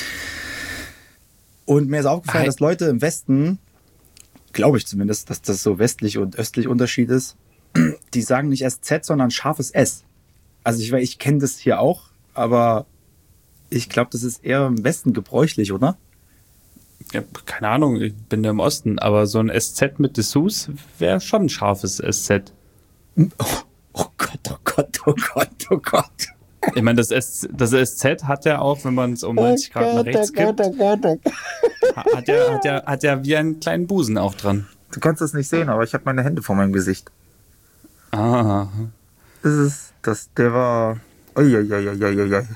Und mir ist aufgefallen, dass Leute im Westen, glaube ich zumindest, dass das so westlich und östlich Unterschied ist, die sagen nicht SZ, sondern scharfes S. Also ich kenne das hier auch, aber ich glaube, das ist eher im Westen gebräuchlich, oder? Ja, keine Ahnung, ich bin ja im Osten, aber so ein SZ mit Dessous wäre schon ein scharfes SZ. Oh Gott, oh Gott, oh Gott, oh Gott. Ich meine, das SZ hat ja auch, wenn man es um 90 Grad nach rechts gibt, hat ja wie einen kleinen Busen auch dran. Du kannst das nicht sehen, aber ich habe meine Hände vor meinem Gesicht. Ah. Der war... Uiuiuiuiui.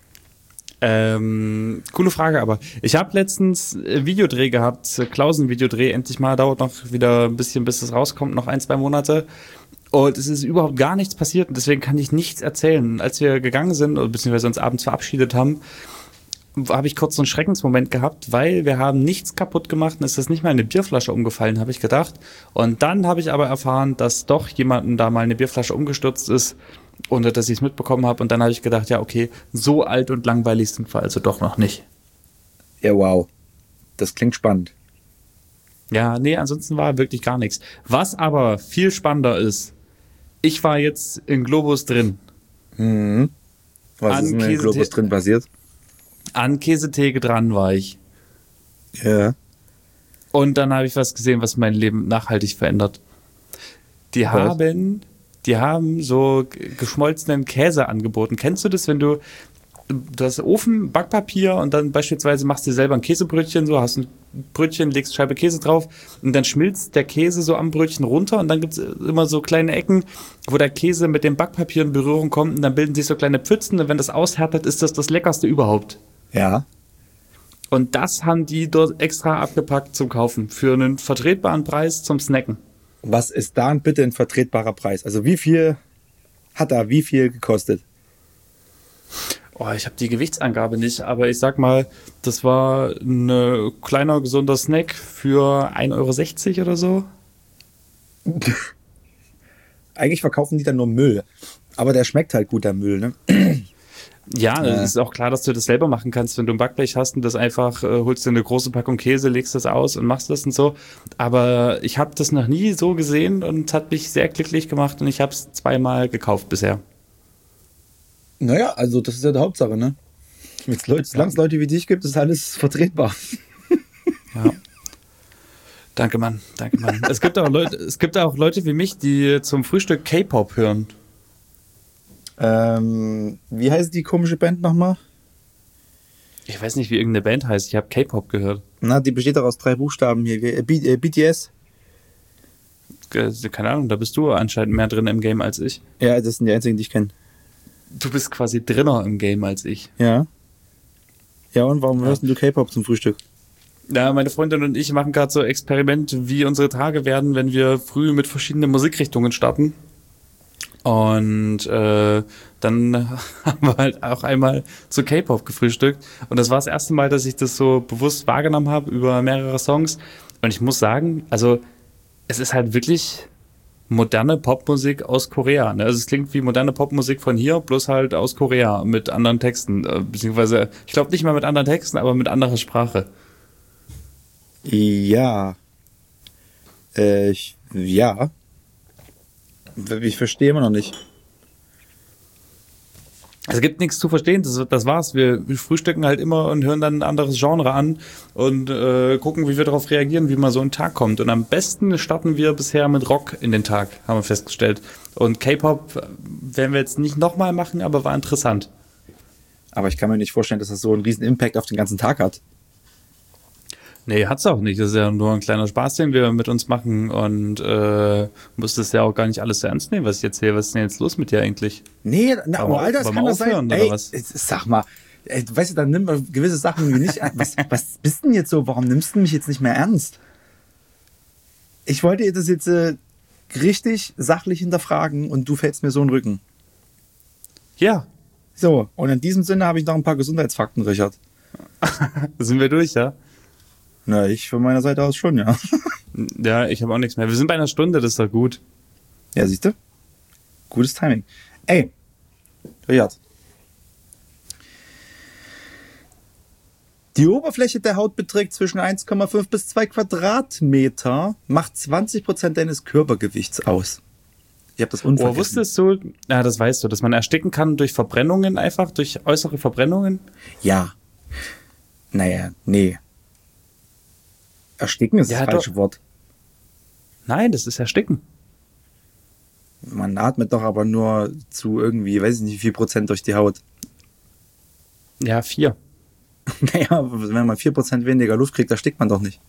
Coole Frage, aber ich habe letztens Videodreh gehabt, Klausen-Videodreh, endlich mal, dauert noch wieder ein bisschen, bis es rauskommt, noch 1-2 Monate. Und es ist überhaupt gar nichts passiert und deswegen kann ich nichts erzählen. Als wir gegangen sind, oder beziehungsweise uns abends verabschiedet haben, habe ich kurz so einen Schreckensmoment gehabt, weil wir haben nichts kaputt gemacht und es ist nicht mal eine Bierflasche umgefallen, habe ich gedacht. Und dann habe ich aber erfahren, dass doch jemandem da mal eine Bierflasche umgestürzt ist, ohne dass ich es mitbekommen habe. Und dann habe ich gedacht, ja okay, so alt und langweilig sind wir also doch noch nicht. Ja, wow. Das klingt spannend. Ja, nee, ansonsten war wirklich gar nichts. Was aber viel spannender ist, ich war jetzt in Globus drin. Mhm. Was ist in Globus drin passiert? An Käsetheke dran war ich. Ja. Und dann habe ich was gesehen, was mein Leben nachhaltig verändert. Die haben so geschmolzenen Käse angeboten. Kennst du das, wenn du hast Ofen, Backpapier und dann beispielsweise machst du selber ein Käsebrötchen, so hast ein Brötchen, legst Scheibe Käse drauf und dann schmilzt der Käse so am Brötchen runter und dann gibt es immer so kleine Ecken, wo der Käse mit dem Backpapier in Berührung kommt und dann bilden sich so kleine Pfützen und wenn das aushärtet, ist das Leckerste überhaupt. Ja. Und das haben die dort extra abgepackt zum Kaufen für einen vertretbaren Preis zum Snacken. Was ist da bitte ein vertretbarer Preis? Also wie viel gekostet? Oh, ich habe die Gewichtsangabe nicht, aber ich sag mal, das war ein kleiner, gesunder Snack für 1,60 € oder so. Eigentlich verkaufen die dann nur Müll. Aber der schmeckt halt gut, der Müll, ne? Ja, es ist auch klar, dass du das selber machen kannst, wenn du ein Backblech hast und das einfach, holst dir eine große Packung Käse, legst das aus und machst das und so. Aber ich habe das noch nie so gesehen und es hat mich sehr glücklich gemacht und ich habe es 2-mal gekauft bisher. Naja, also das ist ja die Hauptsache, ne? Solange es Leute wie dich gibt, ist alles vertretbar. Ja. Danke, Mann. Es gibt auch Leute wie mich, die zum Frühstück K-Pop hören. Wie heißt die komische Band nochmal? Ich weiß nicht, wie irgendeine Band heißt. Ich habe K-Pop gehört. Na, die besteht doch aus 3 Buchstaben hier. BTS? Keine Ahnung, da bist du anscheinend mehr drin im Game als ich. Ja, das sind die einzigen, die ich kenne. Du bist quasi drinner im Game als ich. Ja. Ja, und warum hörst du K-Pop zum Frühstück? Ja, meine Freundin und ich machen gerade so Experiment, wie unsere Tage werden, wenn wir früh mit verschiedenen Musikrichtungen starten. Und dann haben wir halt auch einmal zu K-Pop gefrühstückt. Und das war das erste Mal, dass ich das so bewusst wahrgenommen habe über mehrere Songs. Und ich muss sagen, also es ist halt wirklich moderne Popmusik aus Korea. Ne? Also es klingt wie moderne Popmusik von hier, bloß halt aus Korea mit anderen Texten. Beziehungsweise, ich glaube nicht mal mit anderen Texten, aber mit anderer Sprache. Ja. Ja. Ich verstehe immer noch nicht. Es gibt nichts zu verstehen, das war's. Wir frühstücken halt immer und hören dann ein anderes Genre an und gucken, wie wir darauf reagieren, wie mal so ein Tag kommt. Und am besten starten wir bisher mit Rock in den Tag, haben wir festgestellt. Und K-Pop werden wir jetzt nicht nochmal machen, aber war interessant. Aber ich kann mir nicht vorstellen, dass das so einen riesen Impact auf den ganzen Tag hat. Nee, hat's auch nicht. Das ist ja nur ein kleiner Spaß, den wir mit uns machen und musst es ja auch gar nicht alles so ernst nehmen, was ich erzähle. Was ist denn jetzt los mit dir eigentlich? Nee, Alter, das kann das sein. Ey, was? Sag mal, weißt du, dann nimmt man gewisse Sachen irgendwie nicht ernst. Was bist denn jetzt so? Warum nimmst du mich jetzt nicht mehr ernst? Ich wollte dir das jetzt richtig sachlich hinterfragen und du fällst mir so in den Rücken. Ja. So, und in diesem Sinne habe ich noch ein paar Gesundheitsfakten, Richard. Sind wir durch, ja? Na, ich von meiner Seite aus schon, ja. Ja, ich habe auch nichts mehr. Wir sind bei einer Stunde, das ist doch gut. Ja, siehst du? Gutes Timing. Ey, Richard. Die Oberfläche der Haut beträgt zwischen 1,5 bis 2 Quadratmeter, macht 20% deines Körpergewichts aus. Ich habe das unvergessen. Wusstest du, ja, das weißt du, dass man ersticken kann durch Verbrennungen einfach, durch äußere Verbrennungen? Ja. Naja, nee. Ersticken ist das falsche Wort. Nein, das ist Ersticken. Man atmet doch aber nur zu irgendwie, weiß ich nicht, wie viel Prozent durch die Haut. Ja, 4. Naja, wenn man 4% weniger Luft kriegt, erstickt man doch nicht.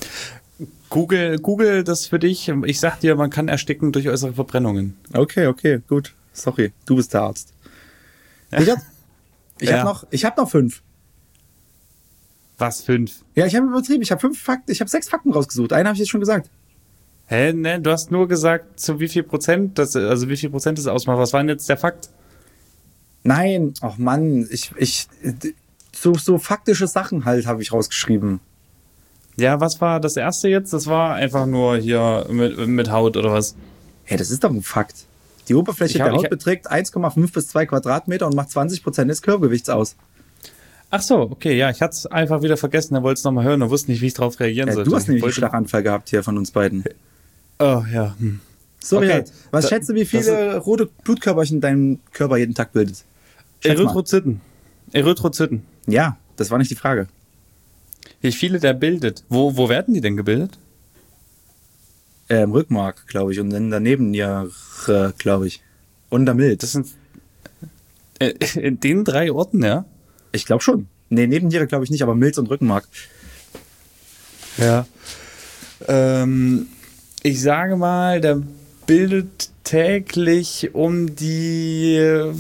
Google das für dich. Ich sag dir, man kann ersticken durch äußere Verbrennungen. Okay, gut. Sorry, du bist der Arzt. Richard, ich hab noch 5. Was, 5? Ja, ich habe übertrieben. Ich habe 5 Fakten. Ich habe 6 Fakten rausgesucht. Einen habe ich jetzt schon gesagt. Hä? Ne, du hast nur gesagt, zu wie viel Prozent wie viel Prozent das ausmacht. Was war denn jetzt der Fakt? Nein, ach Mann, so faktische Sachen halt habe ich rausgeschrieben. Ja, was war das erste jetzt? Das war einfach nur hier mit Haut oder was? Hey, das ist doch ein Fakt. Die Oberfläche der Haut beträgt 1,5 bis 2 Quadratmeter und macht 20% des Körpergewichts aus. Ach so, okay, ja, ich hatte es einfach wieder vergessen, er wollte es nochmal hören und wusste nicht, wie ich darauf reagieren sollte. Du hast nämlich einen Schlaganfall gehabt hier von uns beiden. Oh, ja. So, okay. Was schätzt du, wie viele rote Blutkörperchen dein Körper jeden Tag bildet? Erythrozyten. Ja, das war nicht die Frage. Wie viele der bildet? Wo werden die denn gebildet? Im Rückenmark, glaube ich, und in der Nebenniere, glaube ich. Und der Milz. Das sind in den 3 Orten, ja? Ich glaube schon. Nee, Nebenniere glaube ich nicht, aber Milz und Rückenmark. Ja. Ich sage mal, der bildet täglich um die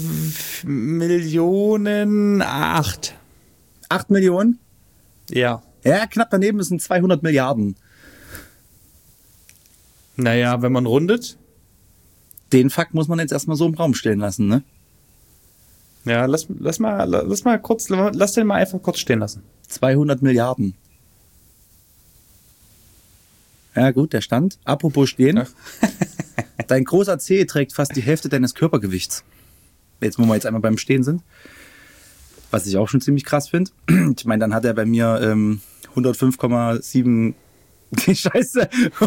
Millionen 8. 8 Millionen? Ja. Ja, knapp daneben sind 200 Milliarden. Naja, wenn man rundet. Den Fakt muss man jetzt erstmal so im Raum stehen lassen, ne? Ja, lass den mal einfach kurz stehen lassen. 200 Milliarden. Ja, gut, der Stand. Apropos stehen. Dein großer Zeh trägt fast die Hälfte deines Körpergewichts. Jetzt, wo wir jetzt einmal beim Stehen sind. Was ich auch schon ziemlich krass finde. Ich meine, dann hat er bei mir 105,7 Scheiße.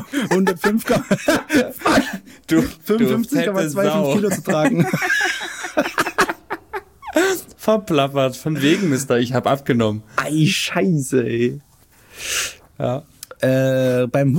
55,25 Kilo zu tragen. Verplappert. Von wegen, Mister. Ich habe abgenommen. Ei, Scheiße, ey. Ja. Beim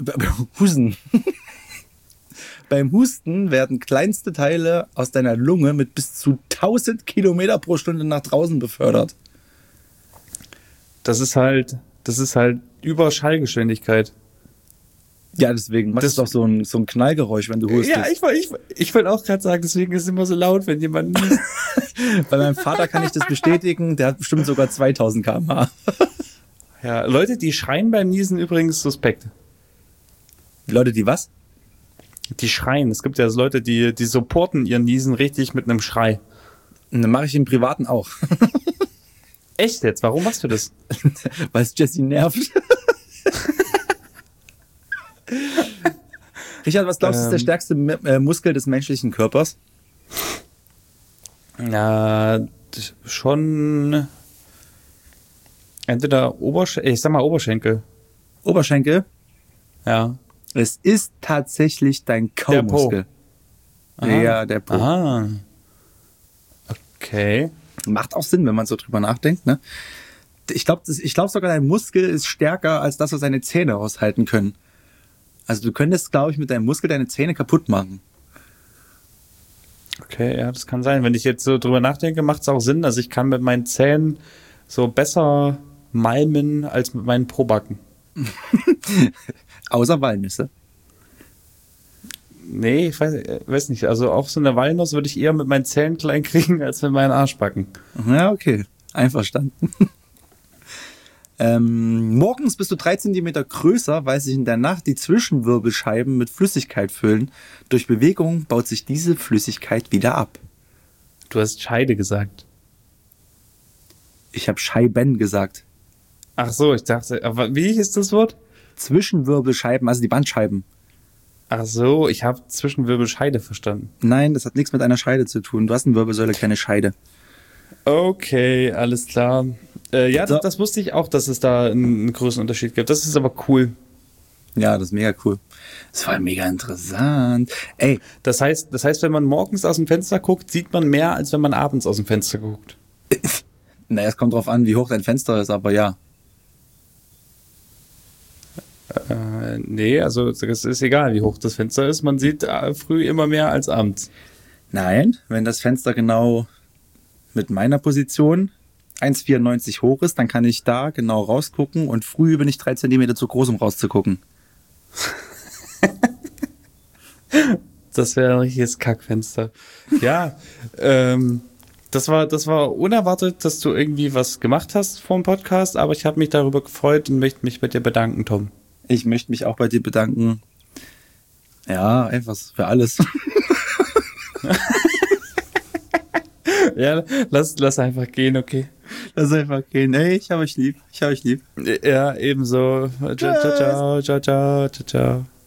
Husten werden kleinste Teile aus deiner Lunge mit bis zu 1000 Kilometer pro Stunde nach draußen befördert. Das ist halt über Schallgeschwindigkeit. Ja, deswegen macht es doch so ein Knallgeräusch, wenn du hustest. Ja, ich wollte auch gerade sagen, deswegen ist es immer so laut, wenn jemand niest. Bei meinem Vater kann ich das bestätigen, der hat bestimmt sogar 2000 km/h. Ja, Leute, die schreien beim Niesen übrigens suspekt. Leute, die was? Die schreien. Es gibt ja so Leute, die supporten ihren Niesen richtig mit einem Schrei. Und dann mache ich im Privaten auch. Echt jetzt? Warum machst du das? Weil es Jessie nervt. Richard, was glaubst du, ist der stärkste Muskel des menschlichen Körpers? Ja, schon entweder Oberschenkel. Oberschenkel? Ja. Es ist tatsächlich dein Kaumuskel. Ja, der Po. Ah. Okay. Macht auch Sinn, wenn man so drüber nachdenkt, ne? Ich glaube sogar, dein Muskel ist stärker als das, was deine Zähne aushalten können. Also du könntest, glaube ich, mit deinem Muskel deine Zähne kaputt machen. Okay, ja, das kann sein. Wenn ich jetzt so drüber nachdenke, macht es auch Sinn. Also ich kann mit meinen Zähnen so besser malmen als mit meinen Probacken. Außer Walnüsse. Nee, ich weiß nicht. Also auch so eine Walnuss würde ich eher mit meinen Zähnen klein kriegen, als mit meinen Arschbacken. Ja, okay. Einverstanden. Morgens bist du 3 Zentimeter größer, weil sich in der Nacht die Zwischenwirbelscheiben mit Flüssigkeit füllen. Durch Bewegung baut sich diese Flüssigkeit wieder ab. Du hast Scheide gesagt. Ich habe Scheiben gesagt. Ach so, ich dachte, aber wie hieß das Wort? Zwischenwirbelscheiben, also die Bandscheiben. Ach so, ich habe Zwischenwirbelscheide verstanden. Nein, das hat nichts mit einer Scheide zu tun. Du hast eine Wirbelsäule, keine Scheide. Okay, alles klar. Ja, So. das wusste ich auch, dass es da einen großen Unterschied gibt. Das ist aber cool. Ja, das ist mega cool. Das war mega interessant. Ey, Das heißt, wenn man morgens aus dem Fenster guckt, sieht man mehr, als wenn man abends aus dem Fenster guckt. naja, es kommt drauf an, wie hoch dein Fenster ist, aber ja. Nee, also es ist egal, wie hoch das Fenster ist. Man sieht früh immer mehr als abends. Nein, wenn das Fenster genau mit meiner Position 1,94 hoch ist, dann kann ich da genau rausgucken und früh bin ich 3 Zentimeter zu groß, um rauszugucken. Das wäre ein richtiges Kackfenster. Ja, das war unerwartet, dass du irgendwie was gemacht hast vor dem Podcast, aber ich habe mich darüber gefreut und möchte mich bei dir bedanken, Tom. Ich möchte mich auch bei dir bedanken. Ja, einfach für alles. Ja, lass einfach gehen, okay? Lass einfach gehen. Ey, ich hab euch lieb. Ich hab euch lieb. Ja, ebenso. Ciao, ciao, ciao, ciao, ciao, ciao.